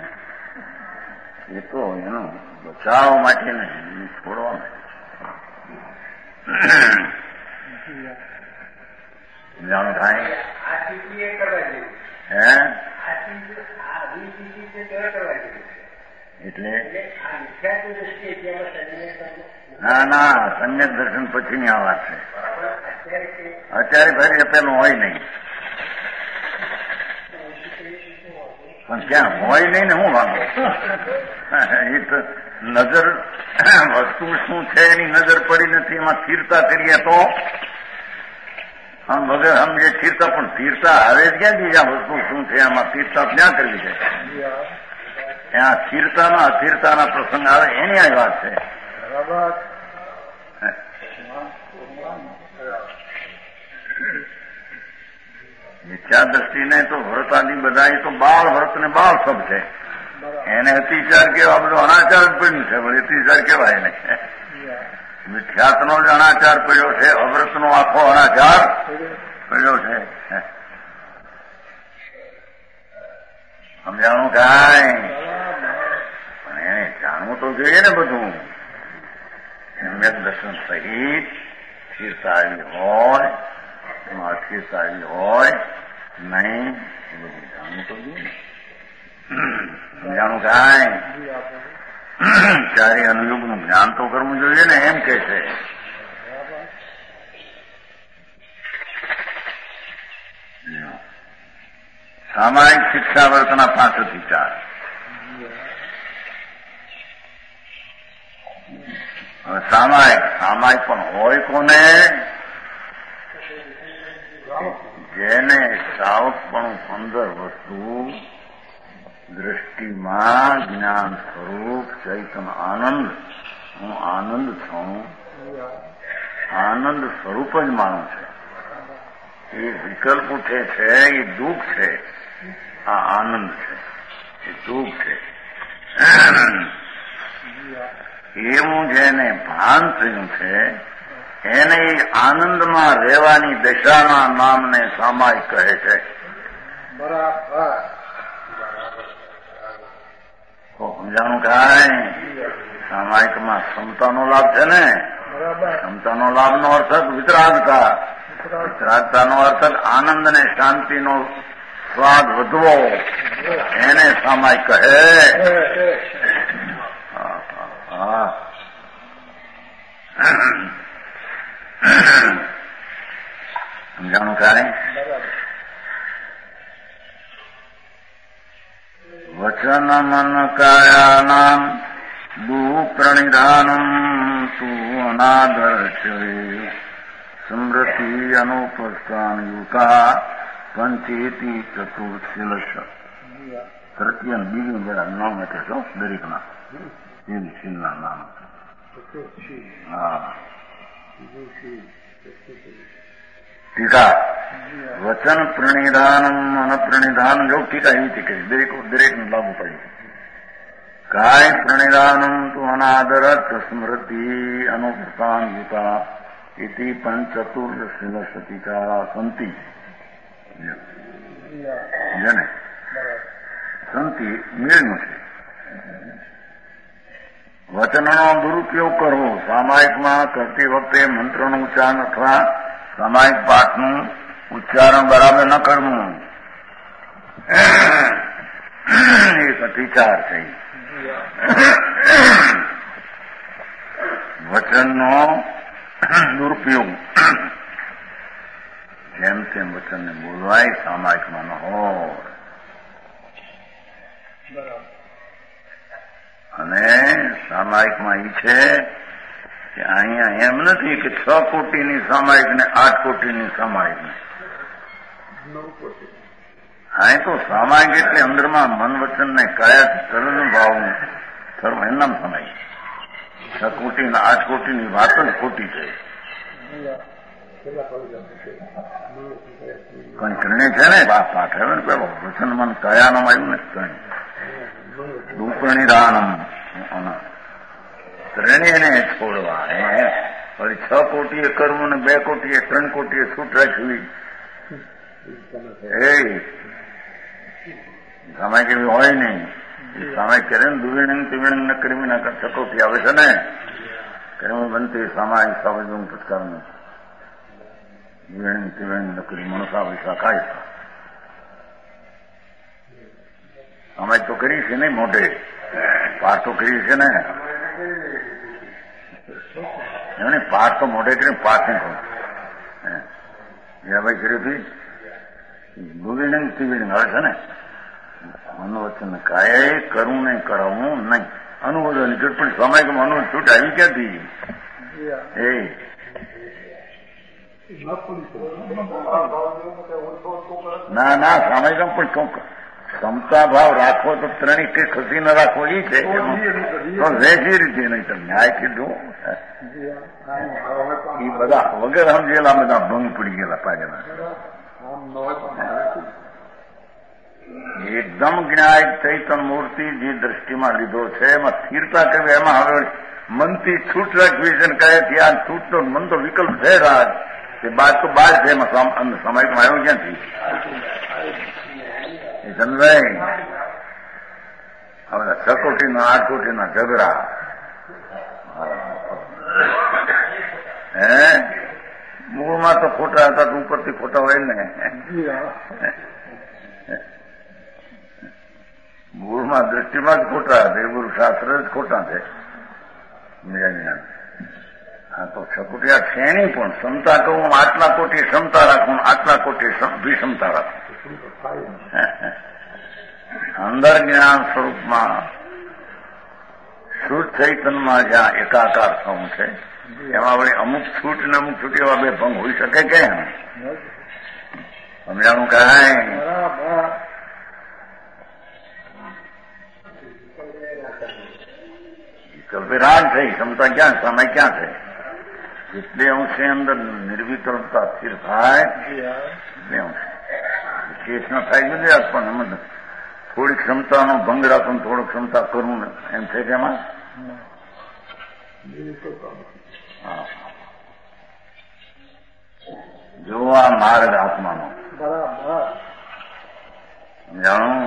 એ તો એનો બચાવ માટે નહીં, છોડવા માટે. જાણું થાય હે? એટલે ના સમ્યક દર્શન પછીની આ વાત છે. અત્યારે ફરી પેલું હોય નહીં. પણ ક્યાં હોય નહીં ને હું વાંધો? એ તો નજર વસ્તુ શું છે એની નજર પડી નથી. એમાં સ્થિરતા કરીએ તો આમ વગર સમજે સ્થિરતા. પણ સ્થિરતા આવે જ ક્યાં બીજા વસ્તુ શું છે એમાં સ્થિરતા ક્યાં કરવી છે? ત્યાં સ્થિરતાના અસ્થિરતાના પ્રસંગ આવે એની આ વાત છે. મિથ્યા દ્રષ્ટિને તો વ્રતાદી બધા એ તો બાળ વ્રત ને બાળ સબ છે. એને અતિચાર કેવા બધો અનાચાર જ પડ્યું છે. પણ અતિચાર કેવાય એને મિથ્યાત્નો જ અનાચાર પડ્યો છે. અવ્રતનો આખો અનાચાર પડ્યો છે. સમજાણું કાંઈ? પણ એને જાણવું તો જોઈએ ને બધું. સમ્યક દર્શન સહિત સ્થિરતા આવી હોય, એમાં અસ્થિરતા આવી હોય નહીં, એ બધું જાણવું તો જોઈએ. સમજાણું કાંઈ? ચારે અનુયોગનું જ્ઞાન તો કરવું જોઈએ ને, એમ કે છે. સામાયિક શિક્ષાવર્તના 5 અતિચાર. હવે સામાયિક પણ હોય કોને? જેને સાવકપણું 15 વસ્તુ દ્રષ્ટિમાં જ્ઞાન સ્વરૂપ ચૈતન આનંદ, હું આનંદ છું, આનંદ સ્વરૂપ જ માનું છે. એ વિકલ્પ ઉઠે છે એ દુઃખ છે, આ આનંદ છે એ દુઃખ છે. એવું જેને ભાન થયું છે એને આનંદમાં રહેવાની દશાના નામને સામાયિક કહે છે. બરાબર. સમજાણું કાંઈ? સામાયિકમાં ક્ષમતાનો લાભ છે ને. ક્ષમતાનો લાભનો અર્થ વિતરાગતા. વિતરાગતાનો અર્થ આનંદ અને શાંતિનો સ્વાદ વધવો એને સામાયિક કહે. સમજાણું કાંઈ? વચન મન કાયાનામ દુઃપ્રણિધાનમ તું અનાદર છે સ્મૃતિ અનુપસ્થાન યુતા પંચેતી ચતુર્શીલશ. તૃતીય બીજું જરા નામ એટલે છો દરેકના શીલના નામ. હા ટીકા વચન પ્રણિધાનમ અને પ્રણિધાન જો ટીકા એવી રીતે કરી દરેકને લાગુ પડી. કાય પ્રણિધાનમ તું અનાદરત સ્મૃતિ અનુપ્રસ્થાન યુતા ઇતિ પંચચતુર્શીલશતિકા સંતિ. જેને સંતિ મેળનું છે. વચનનો દુરુપયોગ કરવો સામાયિકમાં કરતી વખતે મંત્રનું ઉચ્ચારણ અથવા સામાયિક પાઠનું ઉચ્ચારણ બરાબર ન કરવું એક અતિચાર છે. વચનનો દુરુપયોગ જેમ તેમ વચનને બોલવાય સામાયિકમાં ન હોય. અને સામાયિકમાં એ છે કે અહીંયા એમ નથી કે 6 કોટીની સામાયિક ને 8 કોટીની સામાયિક ને. અહીં તો સામાયિક એટલે અંદરમાં મન વચન ને કયા સરળ ભાવનું સર્વ એનામ સામાયિક. 6 કોટી ને 8 કોટીની વાત જ ખોટી છે. કઈ ત્રણે છે ને વાત પાઠ હવે ને પેલો વચન મન કયાનામ આવ્યું ને કઈ દુઃપ્રણિધાનમ ત્રણેયને છોડવા. વળી 6 કોટીએ કરવું ને 2 કોટીએ 3 કોટીએ છૂટ રાખવી એ સમય કેવી હોય નહીં. સમય કરે ને દુવિણંગ તિવિણંગ ન કરવી ના કર સકોટી આવે છે ને કર્મ બનતી સામાયિક સાવજવું પ્રચારનું દુવિણંગ તિવિણંગ ન કરી મનસા વૈસા ખાય. અમે તો કરી છે ને મોઢે પાઠ તો કરી છે ને એમને પાઠ તો મોઢે કરીને પાઠ નહીં કહું. ભાઈ કર્યું હતું દુવિણંગ તિવિણંગ આવે છે ને મનોવચન કાય કરવું નહીં કરાવવું નહીં. અનુબોધન પણ સામાયિકમાં અનુભવ છૂટ આવી ક્યાંથી? ના ના સામાયિકમાં પણ ક્ષમતા ભાવ રાખવો તો ત્રણેય કઈ ખસી ન રાખવો એ છે. તો વેચી રીતે નહીં તો ન્યાય કીધું એ બધા વગર સમજેલા બધા ભંગ પડી ગયેલા પાછળ. એકદમ જ્ઞાય ચૈતન મૂર્તિ જે દ્રષ્ટિમાં લીધો છે એમાં સ્થિરતા કરવી. એમાં હવે મનથી છૂટ રાખવી છે ને કહે ત્યાં છૂટ તો મન તો વિકલ્પ છે રાજ કે બાદ તો બહાર છે એમાં સામાયિકમાં આવ્યો ક્યાંથી? સમજાય હવે 6 કોટીના 8 કોટીના ઝઘડા મૂળમાં તો ખોટા હતા તો ઉપરથી ખોટા હોય ને. મૂળમાં દ્રષ્ટિમાં જ ખોટા છે. ગુરુ શાસ્ત્ર જ ખોટા છે. હા તો 6 કોટી આ છે નહીં પણ ક્ષમતા કહું આટલા કોટી ક્ષમતા રાખું આટલા કોટી વિષમતા રાખું. અંદર જ્ઞાન સ્વરૂપમાં શુદ્ધ ચૈતનમાં જ્યાં એકાકાર થવું છે એમાં વળી અમુક છૂટ ને અમુક છૂટ એવા બે ભંગ હોઈ શકે કેમ? સમજાણું કાંઈ? કલ્પેરાજ થઈ ક્ષમતા ક્યાં સમય ક્યાં છે? જેટલે અંશે અંદર નિર્વિકલ્પતા સ્થિર થાય એટલે અંશે કેસ ન થાય નથી. પણ એમ થોડી ક્ષમતાનો ભંગ રાખો થોડો ક્ષમતા કરવું એમ છે કે એમાં જો આ માર્ગ આત્માનો જાણો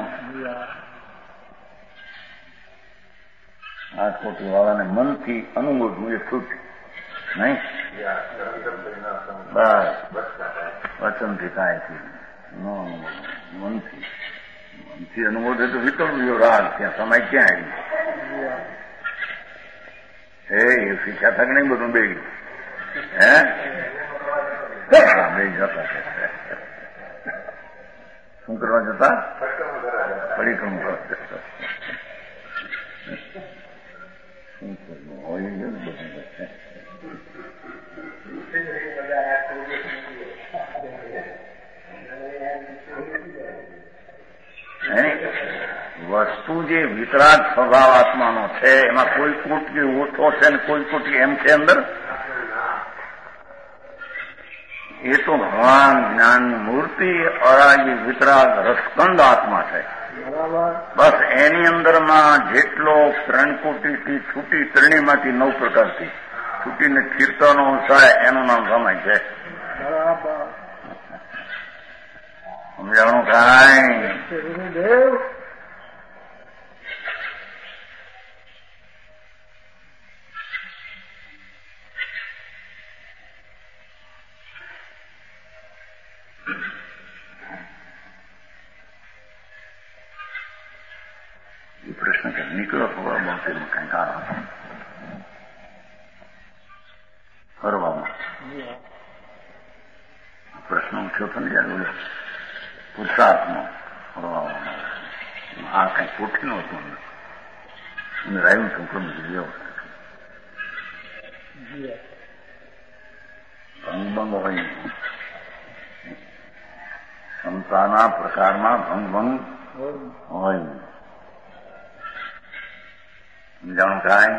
8 કોટી વાળાને મનથી અનુભવવું એ છૂટ નહીં. બસ વચનથી કાંઈથી ન અનુભવ મનથી અનુભવ થયો તો વિતળ્યો રાગ ત્યાં સમય ક્યાં આવ્યું એ શીખ્યા થક નહીં બધું બે બે જતા શું કરવા જતા પરિક્રમ કરવા શું કરવું હોય બધું વસ્તુ જે વિતરાગ સ્વભાવ આત્માનો છે એમાં કોઈ કુટકી ઓછો છે ને કોઈ કુટકી એમ છે અંદર એ તો ભગવાન જ્ઞાનની મૂર્તિ અરાજી વિતરાગ રસકંદ આત્મા છે બસ એની અંદરમાં જેટલો ત્રણકુટીથી છૂટી ત્રણેયમાંથી 9 પ્રકારથી છૂટીને કીર્તનો થાય એનું નામ સમય છે સમજાણું કાંઈ એ પ્રશ્ન કે નીકળો થવા બહુ કંઈક ફરવામાં પ્રશ્ન ઉઠ્યો હતો ને જયારે પુરુષાર્થમાં ફરવામાં આ કઈ કોઠી નહોતું રાયું છોકરો ભંગ હોય ક્ષમતાના પ્રકારમાં ભંગ હોય સમજાણું કાંઈ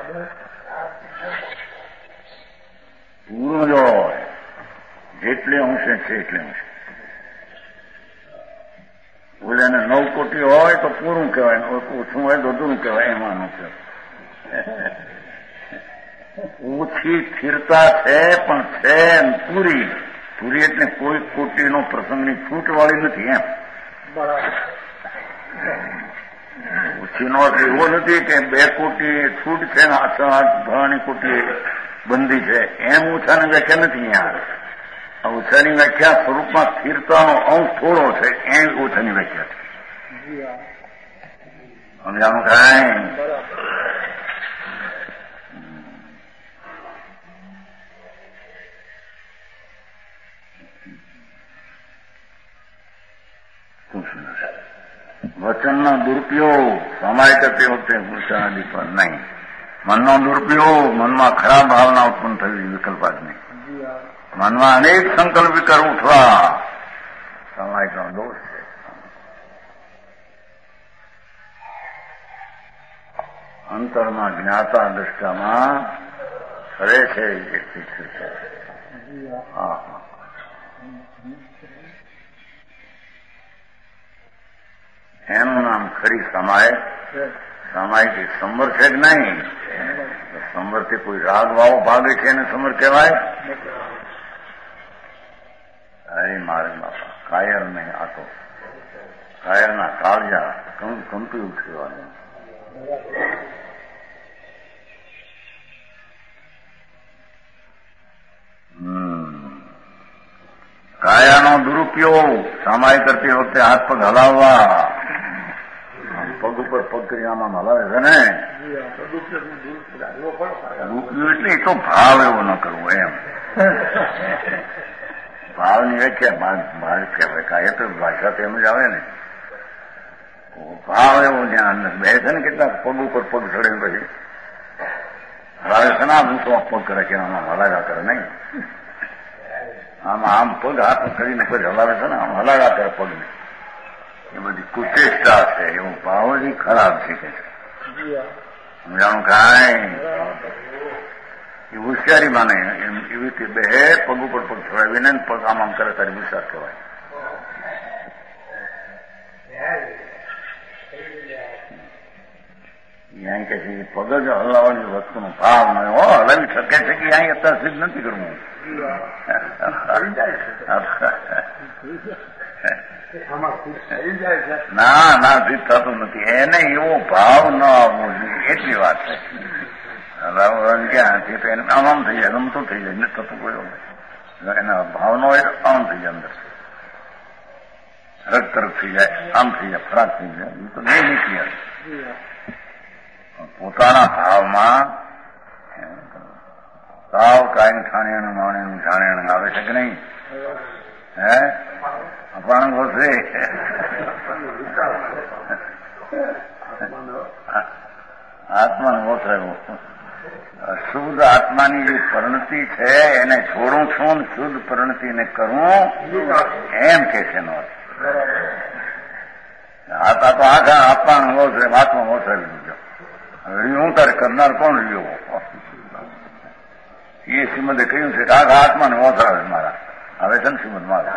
પૂરું જો હોય જેટલે અંશે છે એટલે અંશે બોલે 9 કોટી હોય તો પૂરું કહેવાય ઓછું હોય તો અધૂરું કહેવાય એમાંનું કહેવાય ઓછી સ્થિરતા છે પણ છે પૂરી પૂરી એટલે કોઈ કોટીનો પ્રસંગની છૂટ વાળી નથી એમ ઓછીનો અર્થ એવો નથી કે 2 કોટી છૂટ છે ને 8 ઘણાની કોટી બંધી છે એમ ઓછાની વ્યાખ્યા નથી અહીંયા ઓછાની વ્યાખ્યા સ્વરૂપમાં સ્થિરતાનો અંશ થોડો છે એમ ઓછાની વ્યાખ્યા છે સમજાણું કાંઈ વચનનો દુરુપયોગ સમાય કરતી વખતે પુરુષાદિ પર નહીં મનનો દુરુપયોગ મનમાં ખરાબ ભાવના ઉત્પન્ન થવી વિકલ્પાદ નહીં મનમાં અનેક સંકલ્પ વિકર ઉઠવા સમાયનો દોષ છે અંતરમાં જ્ઞાતા દ્રષ્ટામાં ફરે છે એ શીખ્યું છે હા એનું નામ ખરી સમાય સમાયથી સંવર છે કે નહીં સંવરથી કોઈ રાગ વાવો ભાગે છે એને સંવર કહેવાય અરે મારે બાપા કાયર નહીં આ તો કાયરના કાળજા કંપી ઉઠ્યો કાયાનો દુરુપયોગ સમાય કરતી વખતે હાથ પગ હલાવવા પગ ઉપર પગ કરી આમાં હલાવે છે ને દુરુપયોગ એટલે એ તો ભાવ એવો ન કરવો એમ ભાવની વ્યાખ્યા ભાવ કહેવાય કાય તો ભાષા તો એમ જ આવે ને ભાવ એવો જ્યાં બે છે ને કેટલાક પગ ઉપર પગ ચડે પછી હલાવે છે ને આમ તો પગ કરે કે આમાં હલાવ્યા કરે નહીં આમાં આમ પગ હાથ કરીને પછી હલાવે છે ને આમ હલાવ્યા કરે પગને એ બધી કુચેષ્ટા છે એવું ભાવ જ ખરાબ શીખે છે સમજાણું કાંઈ એ હોશિયારી માને એવી રીતે બે પગ ઉપર પગ છોડાવીને પગ આમ આમ કરે તારી હોશિયાર કહેવાય અહીં કે છે પગ જ હલાવવાની વસ્તુનો ભાવ ન હલાવી શકે છે કે અહીં અત્યાર સિદ્ધ નથી કરવું ના સિદ્ધ થતું નથી એને એવો ભાવ ન આવવો જોઈએ એટલી વાત છે હલાવવાનું ક્યાંથી તો એને આમ થઈ જાય ગમતું થઈ જાય નથી થતું કોઈ એના ભાવનો હોય આમ થઈ જાય અંદર રગ તરફ થઈ જાય, આમ થઈ જાય, ખરાબ થઈ જાય, એ તો નહીં નીકળી. પોતાના ભાવમાં સાવ કાંઈ ઠાણેનું માણેનું ઠાણેનું આવે છે કે નહીં? હે અપાણ બોલશે આત્માનું ઓછરાયું. શુદ્ધ આત્માની જે પરિણતિ છે એને છોડું છું, શુદ્ધ પરિણતિને કરું એમ કે છે. આ તો આખા આત્માનું ઓછરે આત્મા ઓછરાવી દીધો. રીયું તારે કરનાર કોણ રહ્યો? એ શ્રીમદે કહ્યું છે કે આખા આત્માને ઓછરાવે મારા. આવે છે ને શ્રીમદ મારા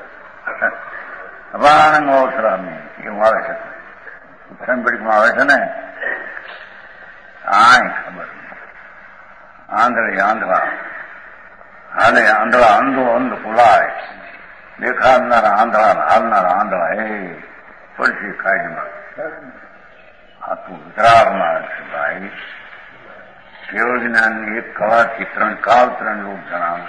અપાણ ઓછરામી એવું આવે છે, સંગડીમાં આવે છે ને. આય ખબર આંધળી આંધળા હાલે આંધળા અંધો અંધ પુલાય, દેખાડનારા આંધળા હાલનારા આંધળા એ પડશે ખાઈમાં. આતું વિતરાવનાર છે ભાઈ. કેવળ જ્ઞાનની એક કળાથી ત્રણ કાળ ત્રણ લોક જણાવે.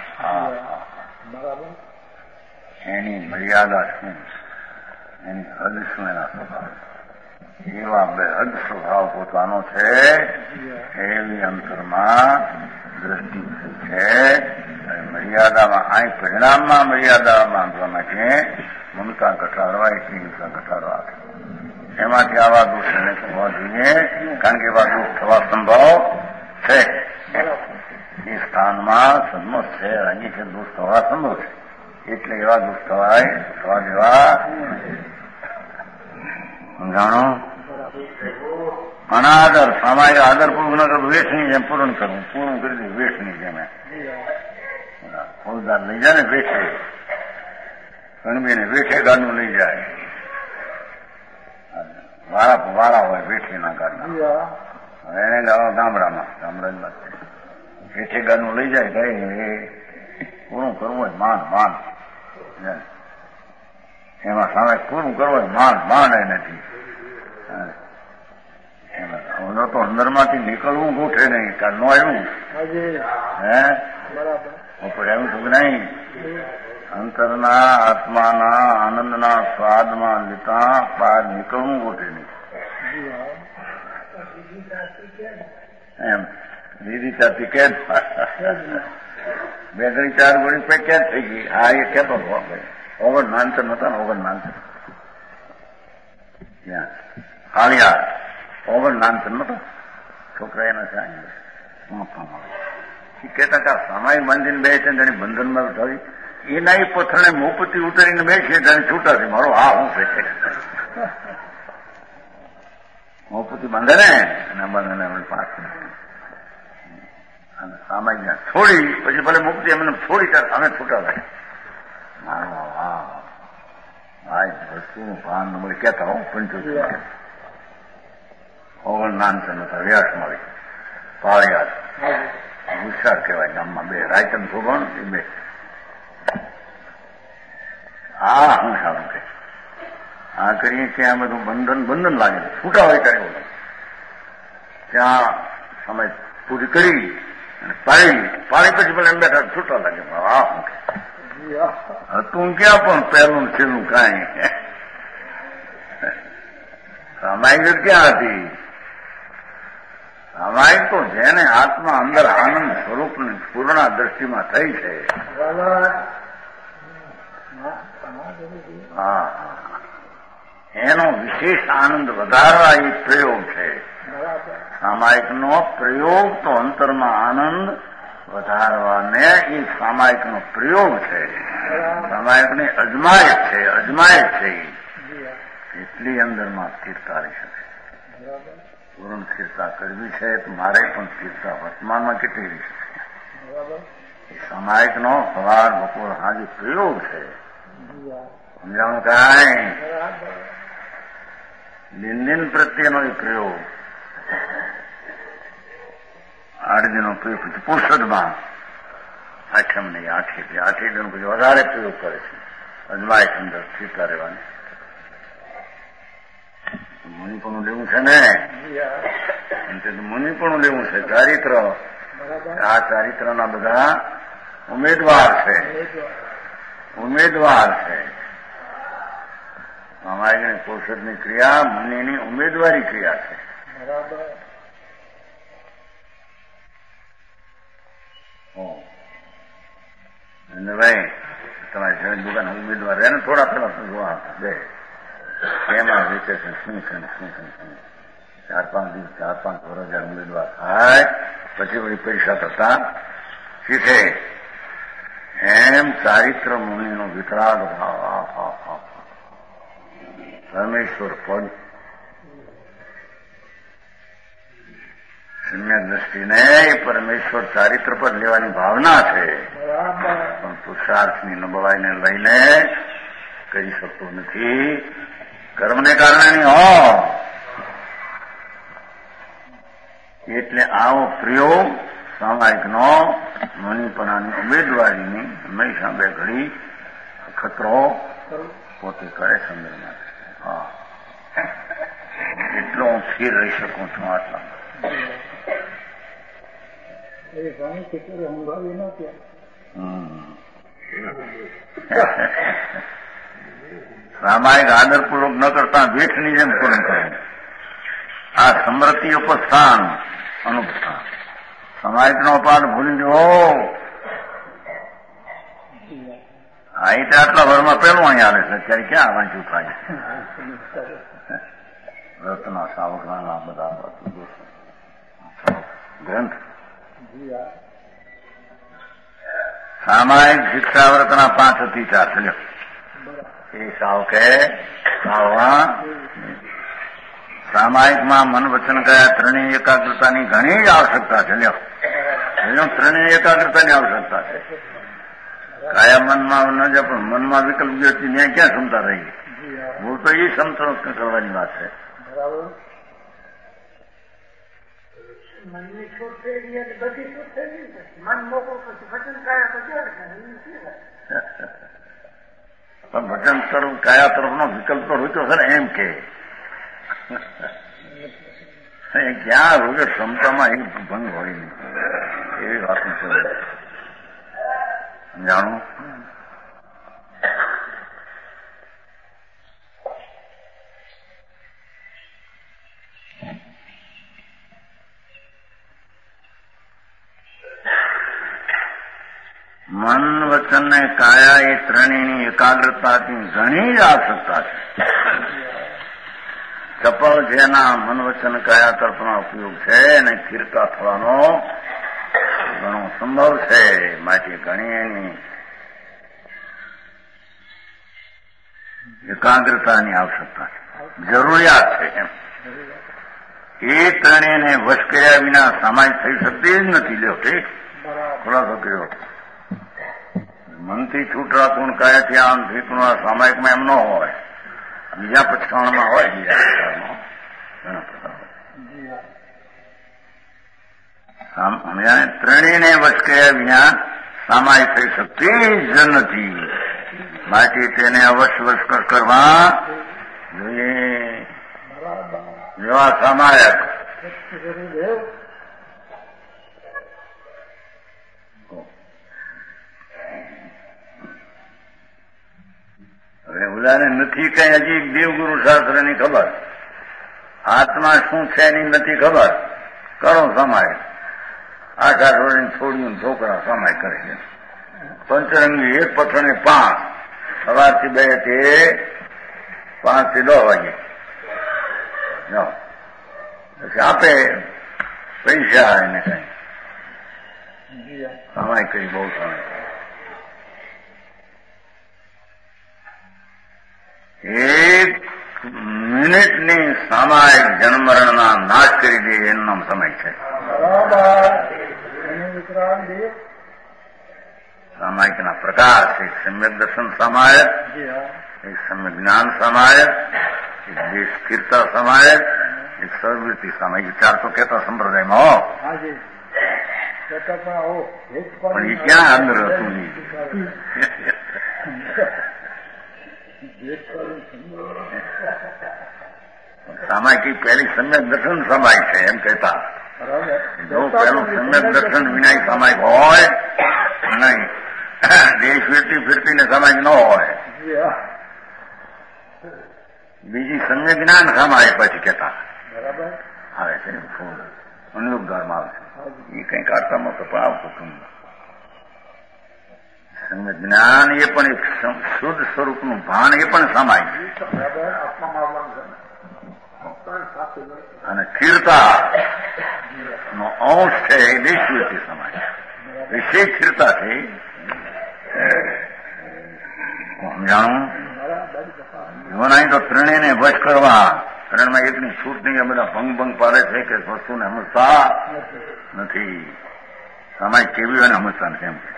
એની મર્યાદા શું, એની હદ શું, એના સ્વભાવ એવા બેહદ સ્વભાવ પોતાનો છે. એવી અંતરમાં દ્રષ્ટિ છે. મર્યાદામાં અહીં પરિણામમાં મર્યાદા બાંધવા માટે મમતા ઘટાડવા એટલી હિંસા ઘટાડવા એમાંથી આવા દોષ એને થવા જોઈએ. કારણ કે એવા દોષ થવા સંભવ છે. એ સ્થાનમાં સન્મત છે, અહીં છે દોષ થવા સંભવ છે. એટલે એવા દોષ થવા દેવા જાણો. અનાદર સામાયિક આદર પૂર્વક ન કરવું, વેઠની જેમ પૂર્ણ કરવું, પૂર્ણ કરી દઉં વેઠની જેમ. ફોજદાર લઈ જાય ને વેઠે, ગણબીને વેઠે ગાડનું લઈ જાય. વાળા હોય વેઠી ના ગાડના, એને ગામડામાં વેઠે ગાડનું લઈ જાય. કઈ પૂરું કરવું હોય માંડ એમાં સામે પૂરું કરવું હોય માંડ એ નથી. એનો તો અંદરમાંથી નીકળવું ગોઠે નહીં. કાલ નો આવ્યું હે ઉપર આવ્યું છું કે નહીં? અંતરના આત્માના આનંદના સ્વાદમાં લેતા બહાર નીકળવું ગોઠે નહીં. એમ દીદી ચાતી કે 2 4 ગોળી પે કેદ થઈ ગઈ. હા એ કેતો ઓગણ નાનચર નતા ને, ઓગણ નાનચર ત્યાં હાલિયા ઓગણ નાનચર નતા છોકરા એના છે. કેતા કા સમાય બંધીને બે છે તેની બંધનમાં ઉઠાવી એના એ પથ્થરને મોપતી ઉતરીને બેસીએ તેને છૂટા છે. મારો હા હું છે મોપતી બાંધે ને એના બંધને પાસ અને સામાન્ય છોડી પછી ભલે મુક્તિ એમને છોડી ત્યારે અમે છૂટા થાય. મારો હા ભાઈ વસ્તુનું ભાન નંબર કહેતા હો 75 ઓગણ નાનચર નતા વ્યાસ મળી પાળિયાદ ગુસ્સા કહેવાય ગામમાં. 2 રાયચંદ ભોગણ એ 2 હા હું સારું કે આ કરીએ ત્યાં બધું બંધન લાગે છૂટા હોય ત્યારે ત્યાં સમય પૂરી કરી અને પાળી પછી ભલે એમ બેઠા છૂટા લાગે. હા હું હતું ક્યાં પણ પહેલું છેલ્લું કાંઈ સામાયિક ક્યાં હતી? સામાયિક તો જેને આત્મા અંદર આનંદ સ્વરૂપની પૂર્ણ દ્રષ્ટિમાં થઈ છે. હા એનો વિશેષ આનંદ વધારવા એ પ્રયોગ છે. સામાયિકનો પ્રયોગ તો અંતરમાં આનંદ વધારવાને એ સામાયિકનો પ્રયોગ છે. સામાયિકની અજમાયત છે. એટલી અંદરમાં સ્થિરતા રહી શકે. પૂર્ણ સ્થિરતા કરવી છે તો મારે પણ સ્થિરતા વર્તમાનમાં કેટલી રહી શકે? એ સામાયિકનો સવાર બપોર હાજી પ્રયોગ છે. સમજાણું કાંઈ? દિન પ્રત્યેનો એ પ્રયોગ આઠ પ્રયોગ પછી પુરુષદમાં 8મ નહીં 8 દિન પછી વધારે પ્રયોગ કરે છે. અજમાયક અંદર સ્થિરતા રહેવાની. મુનિપણું લેવું છે ને, મુનિપણું લેવું છે. ચારિત્ર આ ચારિત્રના બધા ઉમેદવાર છે. સામાયિકની પોષદની ક્રિયા મુનિની ઉમેદવારી ક્રિયા છે. બરાબર. અને ભાઈ તમારી જમીન દુકાન ઉમેદવાર રહે ને થોડા પેલા જોવા હતા બે એમાં વેચે છે શું છે ને શું છે 4-5 દિવસ 4-5 વર્ષ જયારે ઉમેદવાર થાય પછી વળી પૈસા થતા શીખે. એમ ચારિત્ર મુનિનો વિતરાગ ભાવ પરમેશ્વર પદ શૂન્ય દ્રષ્ટિને પરમેશ્વર ચારિત્ર પર લેવાની ભાવના છે, પણ પુરુષાર્થની નબળાઈને લઈને કરી શકતો નથી. કર્મને કારણે નહીં હો. એટલે આવો પ્રયોગ સામાયિકનો મુનિપણાની ઉમેદવારીની હંમેશા બે ઘડી ખતરો પોતે કરે સંદર્ભમાં. હા, એટલો હું સ્થિર રહી શકું છું આટલા. સામાયિક આદરપૂર્વક ન કરતા વેઠની જેમ પૂર્ણ કરે. આ સમૃદ્ધિ ઉપસ્થાન અનુપસ્થાન સામાયિકનો પાઠ ભૂલી જવો. હા, એ તો આટલા ભરમાં પેલું અહીં આવે છે. અત્યારે ક્યાં વાંચ્યું થાય? રત્ના સાવકના બધા ગ્રંથ સામાયિક શિક્ષાવ્રતના 5 અતિચાર છે. એ સાવકે સાવવા સામાયિકમાં મન વચન કયા ત્રણેય એકાગ્રતાની ઘણી જ આવશ્યકતા છે. ત્રણેય એકાગ્રતાની આવશ્યકતા છે. કાયા મનમાં ન જાય પણ મનમાં વિકલ્પ ગયો ત્યાં ક્યાં ક્ષમતા રહી? હું તો એ ક્ષમતા કરવાની વાત છે. મનની છૂટ થઈ ગઈ એટલે બધી છૂટ થઈ ગઈ. મન મોકલું પછી વચન કાયા તો ક્યારે પણ વચન તરફ કાયા તરફનો વિકલ્પ તો રૂચ્યો છે ને એમ કે ક્યાં રોગે ક્ષમતામાં એક ભંગ હોય નહીં એવી વાત છે. જાણું મન વચન ને કાયા એ ત્રણેયની એકાગ્રતાની ઘણી જ આવશ્યકતા છે. ચપળ જેના મન વચન કાયા તરફનો ઉપયોગ છે અને સ્થિરતા થવાનો ઘણો સંભવ છે. માટે ઘણી એની એકાગ્રતાની આવશ્યકતા છે, જરૂરિયાત છે. એમ એ ત્રણેયને વશ કર્યા વિના સામાયિક થઈ શકતી જ નથી. લ્યો ઠીક ખુલાસો કર્યો. મનથી છૂટ રાખવું કાયાથી આમ ઠીકનું સામાયિકમાં એમ ન હોય. બીજા પ્રકરણમાં હોય, બીજા પ્રકારમાં ઘણા પ્રકાર ત્રણેયને વશ કર્યા વિના સામાયિક થઈ શકતી જ નથી. માટે તેને અવશ્ય વશ કરવા જોઈએ. જેવા સામાયક હવે ઓલાને નથી કઈ હજી દેવગુરુ શાસ્ત્રની ખબર, આત્મા શું છે એની નથી ખબર. કરો સમાય. આખા રોડની છોડીને છોકરા સમાય કરે છે. પંચરંગી એક પથ્થરને 5 સવારથી 2 તે 5 થી 10 વાગે પછી આપે પૈસા એને કઈ સમાય કરી બહુ સમય. એક મિનિટની સામાયિક જન્મરણના નાશ કરી દે એનું નામ સમય છે. સામાયિકના પ્રકાર છે. એક સમ્યક દર્શન સામાયક, એક સમ્યક જ્ઞાન સામાયક, એક દેશ સ્થિરતા સામાયક, એક સર્વવૃત્તિ સામાયિક. 4 તો કહેતા સંપ્રદાયમાં હો, પણ એ ક્યાં અંદર હતું નહીં. સામાયિક પહેલી સમ્યક દર્શન સામાયિક છે એમ કહેતા. જો પેલું સમ્યક દર્શન વિના સામાયિક હોય નહીં, દેશ ફીરતી ને સામાયિક ન હોય. બીજી સમ્યક જ્ઞાન ખામાં આવે પછી કહેતા બરાબર આવે છે ફૂલ અનુયોગમાં આવે છે એ કંઈક આટલામાં તો પણ આવતું હતું. સમ્યક જ્ઞાન એ પણ એક શુદ્ધ સ્વરૂપનું ભાન એ પણ સમાય બરાબર આત્મામાં અને સ્થિરતા નો અંશ છે એ નિશ્ચિત સમાય વિશેષ સ્થિરતા છે જાણું નહીં તો ત્રણેયને વશ કરવા ત્રણમાં એકની છૂટ નહીં બધા ભંગ પાડે છે કે વસ્તુને સમજતા નથી સમય કેવી હોય ને સમજતા નથી એમ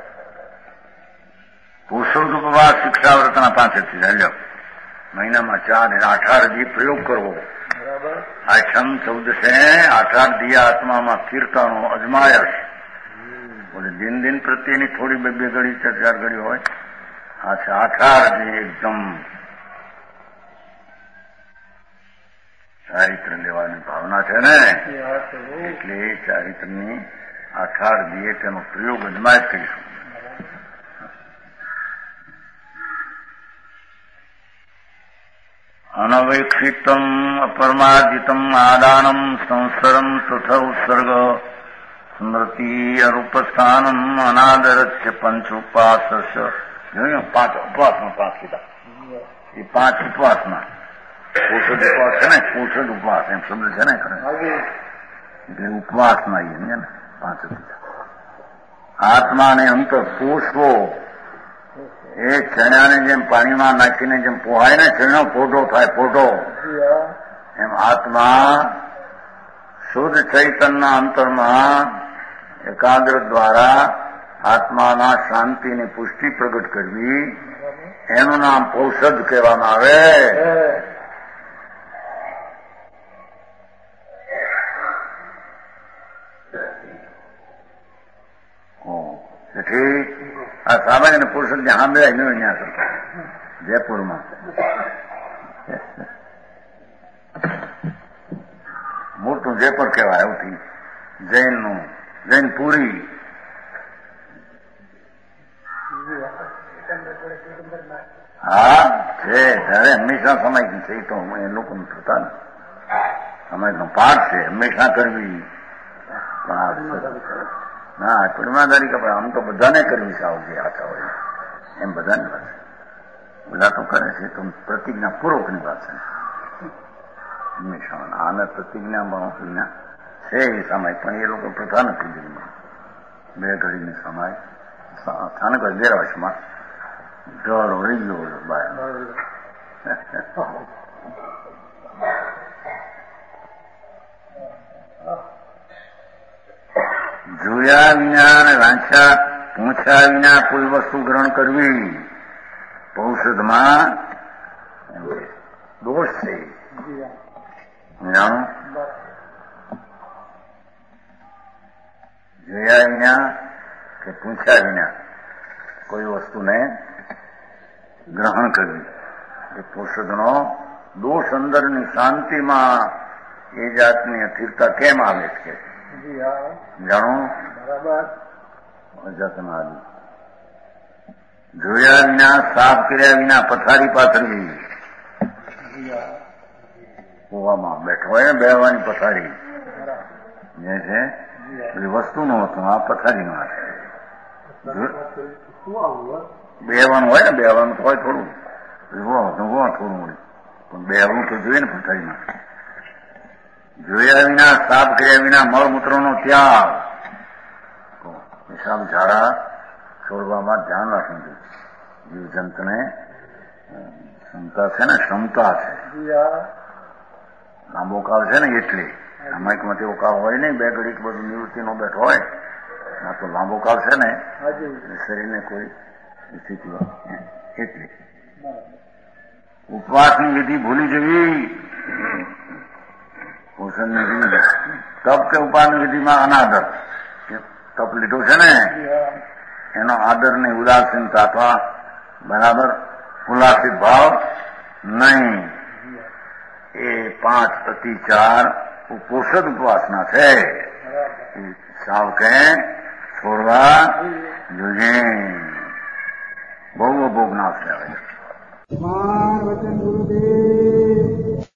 પુરુષોત્તમ ઉપવાસ શિક્ષાવ્રતના પાસેથી ચાલ્યો મહિનામાં 4-18 દી પ્રયોગ કરવો આ 14 દી આત્મામાં કીર્તનો અજમાયશ બોલે દિન પ્રત્યેની થોડી 2 ઘડી 4 ઘડી હોય આ 18 દી એકદમ ચારિત્ર લેવાની ભાવના છે ને એટલે એ ચારિત્રની 18 દીએ તેનો પ્રયોગ અજમાયશ કરીશું. અનવૈક્ષિતમ અપરમાર્જિતમ આદાનમ સંસરમ તથા ઉત્સર્ગ સ્મૃતિ અરૂપસ્થાનમ અનાદરસ્ય પંચોપાસ જોયું 5 ઉપવાસમાં 5 કીધા એ 5 ઉપવાસમાં ઔષધ ઉપવાસ છે ને ઔષધ ઉપવાસ એમ શબ્દ છે ને એટલે ઉપવાસમાં એ સમજે ને 5 કીધા. આત્માને અંતર પોષવો એ ચણાને જેમ પાણીમાં નાખીને જેમ પોહાય ને ચણો પોઢો થાય પોઢો એમ આત્મા શુદ્ધ ચૈતનના અંતરમાં એકાગ્ર દ્વારા આત્માના શાંતિની પુષ્ટિ પ્રગટ કરવી એનું નામ ઔષધ કહેવામાં આવે. તેથી આ સામાન્ય પુરુષ ત્યાં સાંભળાય નહીં અહીંયા કરતા જયપુરમાં મોટું જયપુર કહેવાય આવતી જૈનપુરી હા છે ત્યારે હંમેશા સમય છે એ તો એ લોકોને થતા ને સમયનો પાઠ છે હંમેશા કરવી ના પૂર્ણિમાદારી કપડા આમ તો બધાને કરવી છે આવું જે આશા હોય એમ બધાને વાત છે બધા તો કરે છે તો પ્રતિજ્ઞા પૂર્વકની વાત છે હંમેશા આને પ્રતિજ્ઞા છે એ સમય પણ એ લોકો પ્રથા નથી દીધી 2 ઘડીની સમય સ્થાનક દેરાવશમાં ઢળ વળી ગયો બહાર જોયા વિના અને વાંચ્યા પૂછ્યા વિના કોઈ વસ્તુ ગ્રહણ કરવી ઔષધમાં દોષ છે જાણો જોયા વિના કે પૂછ્યા વિના કોઈ વસ્તુને ગ્રહણ કરવી એ ઔષધનો દોષ અંદરની શાંતિમાં એ જાતની અસ્થિરતા કેમ આવે છે જાણો જતના જોયા વિના સાફ કર્યા વિના પથારી પાથરવી કુવામાં બેઠો હોય બેહવાની પથારી જે છે બધી વસ્તુ નું હતું આ પથારી નું બેહવાનું હોય ને બેહવાનું હોય થોડું થોડું મળે પણ બેહવું તો જોઈએ ને પથારીમાં જોયા વિના સાફ કર્યા વિના મળમૂત્રનો ત્યાગ પેશાબ ઝાડા છોડવામાં ધ્યાન રાખવું જોઈએ જીવજંતુને ક્ષમતા છે ને ક્ષમતા છે લાંબો કાળ છે ને એટલે આમાં તેવો કાળ હોય નહીં 2 ઘડી બધું નિવૃત્તિનો બેઠો હોય ના તો લાંબો કાળ છે ને શરીરને કોઈ સ્થિતિ એટલે ઉપવાસની વિધિ ભૂલી જવી પોષણની વિધિ તપ કે ઉપાસની વિધિમાં અનાદર તપ લીધો છે ને એનો આદર નહીં ઉદાસીનતા અથવા બરાબર ઉલ્લાસિત ભાવ નહીં એ 5 પ્રતિ 4 પોષદ ઉપવાસના છે સાવ કે છોડવા જોઈએ બહુ ભોગ નાશ આવે વચન ગુરુદેવ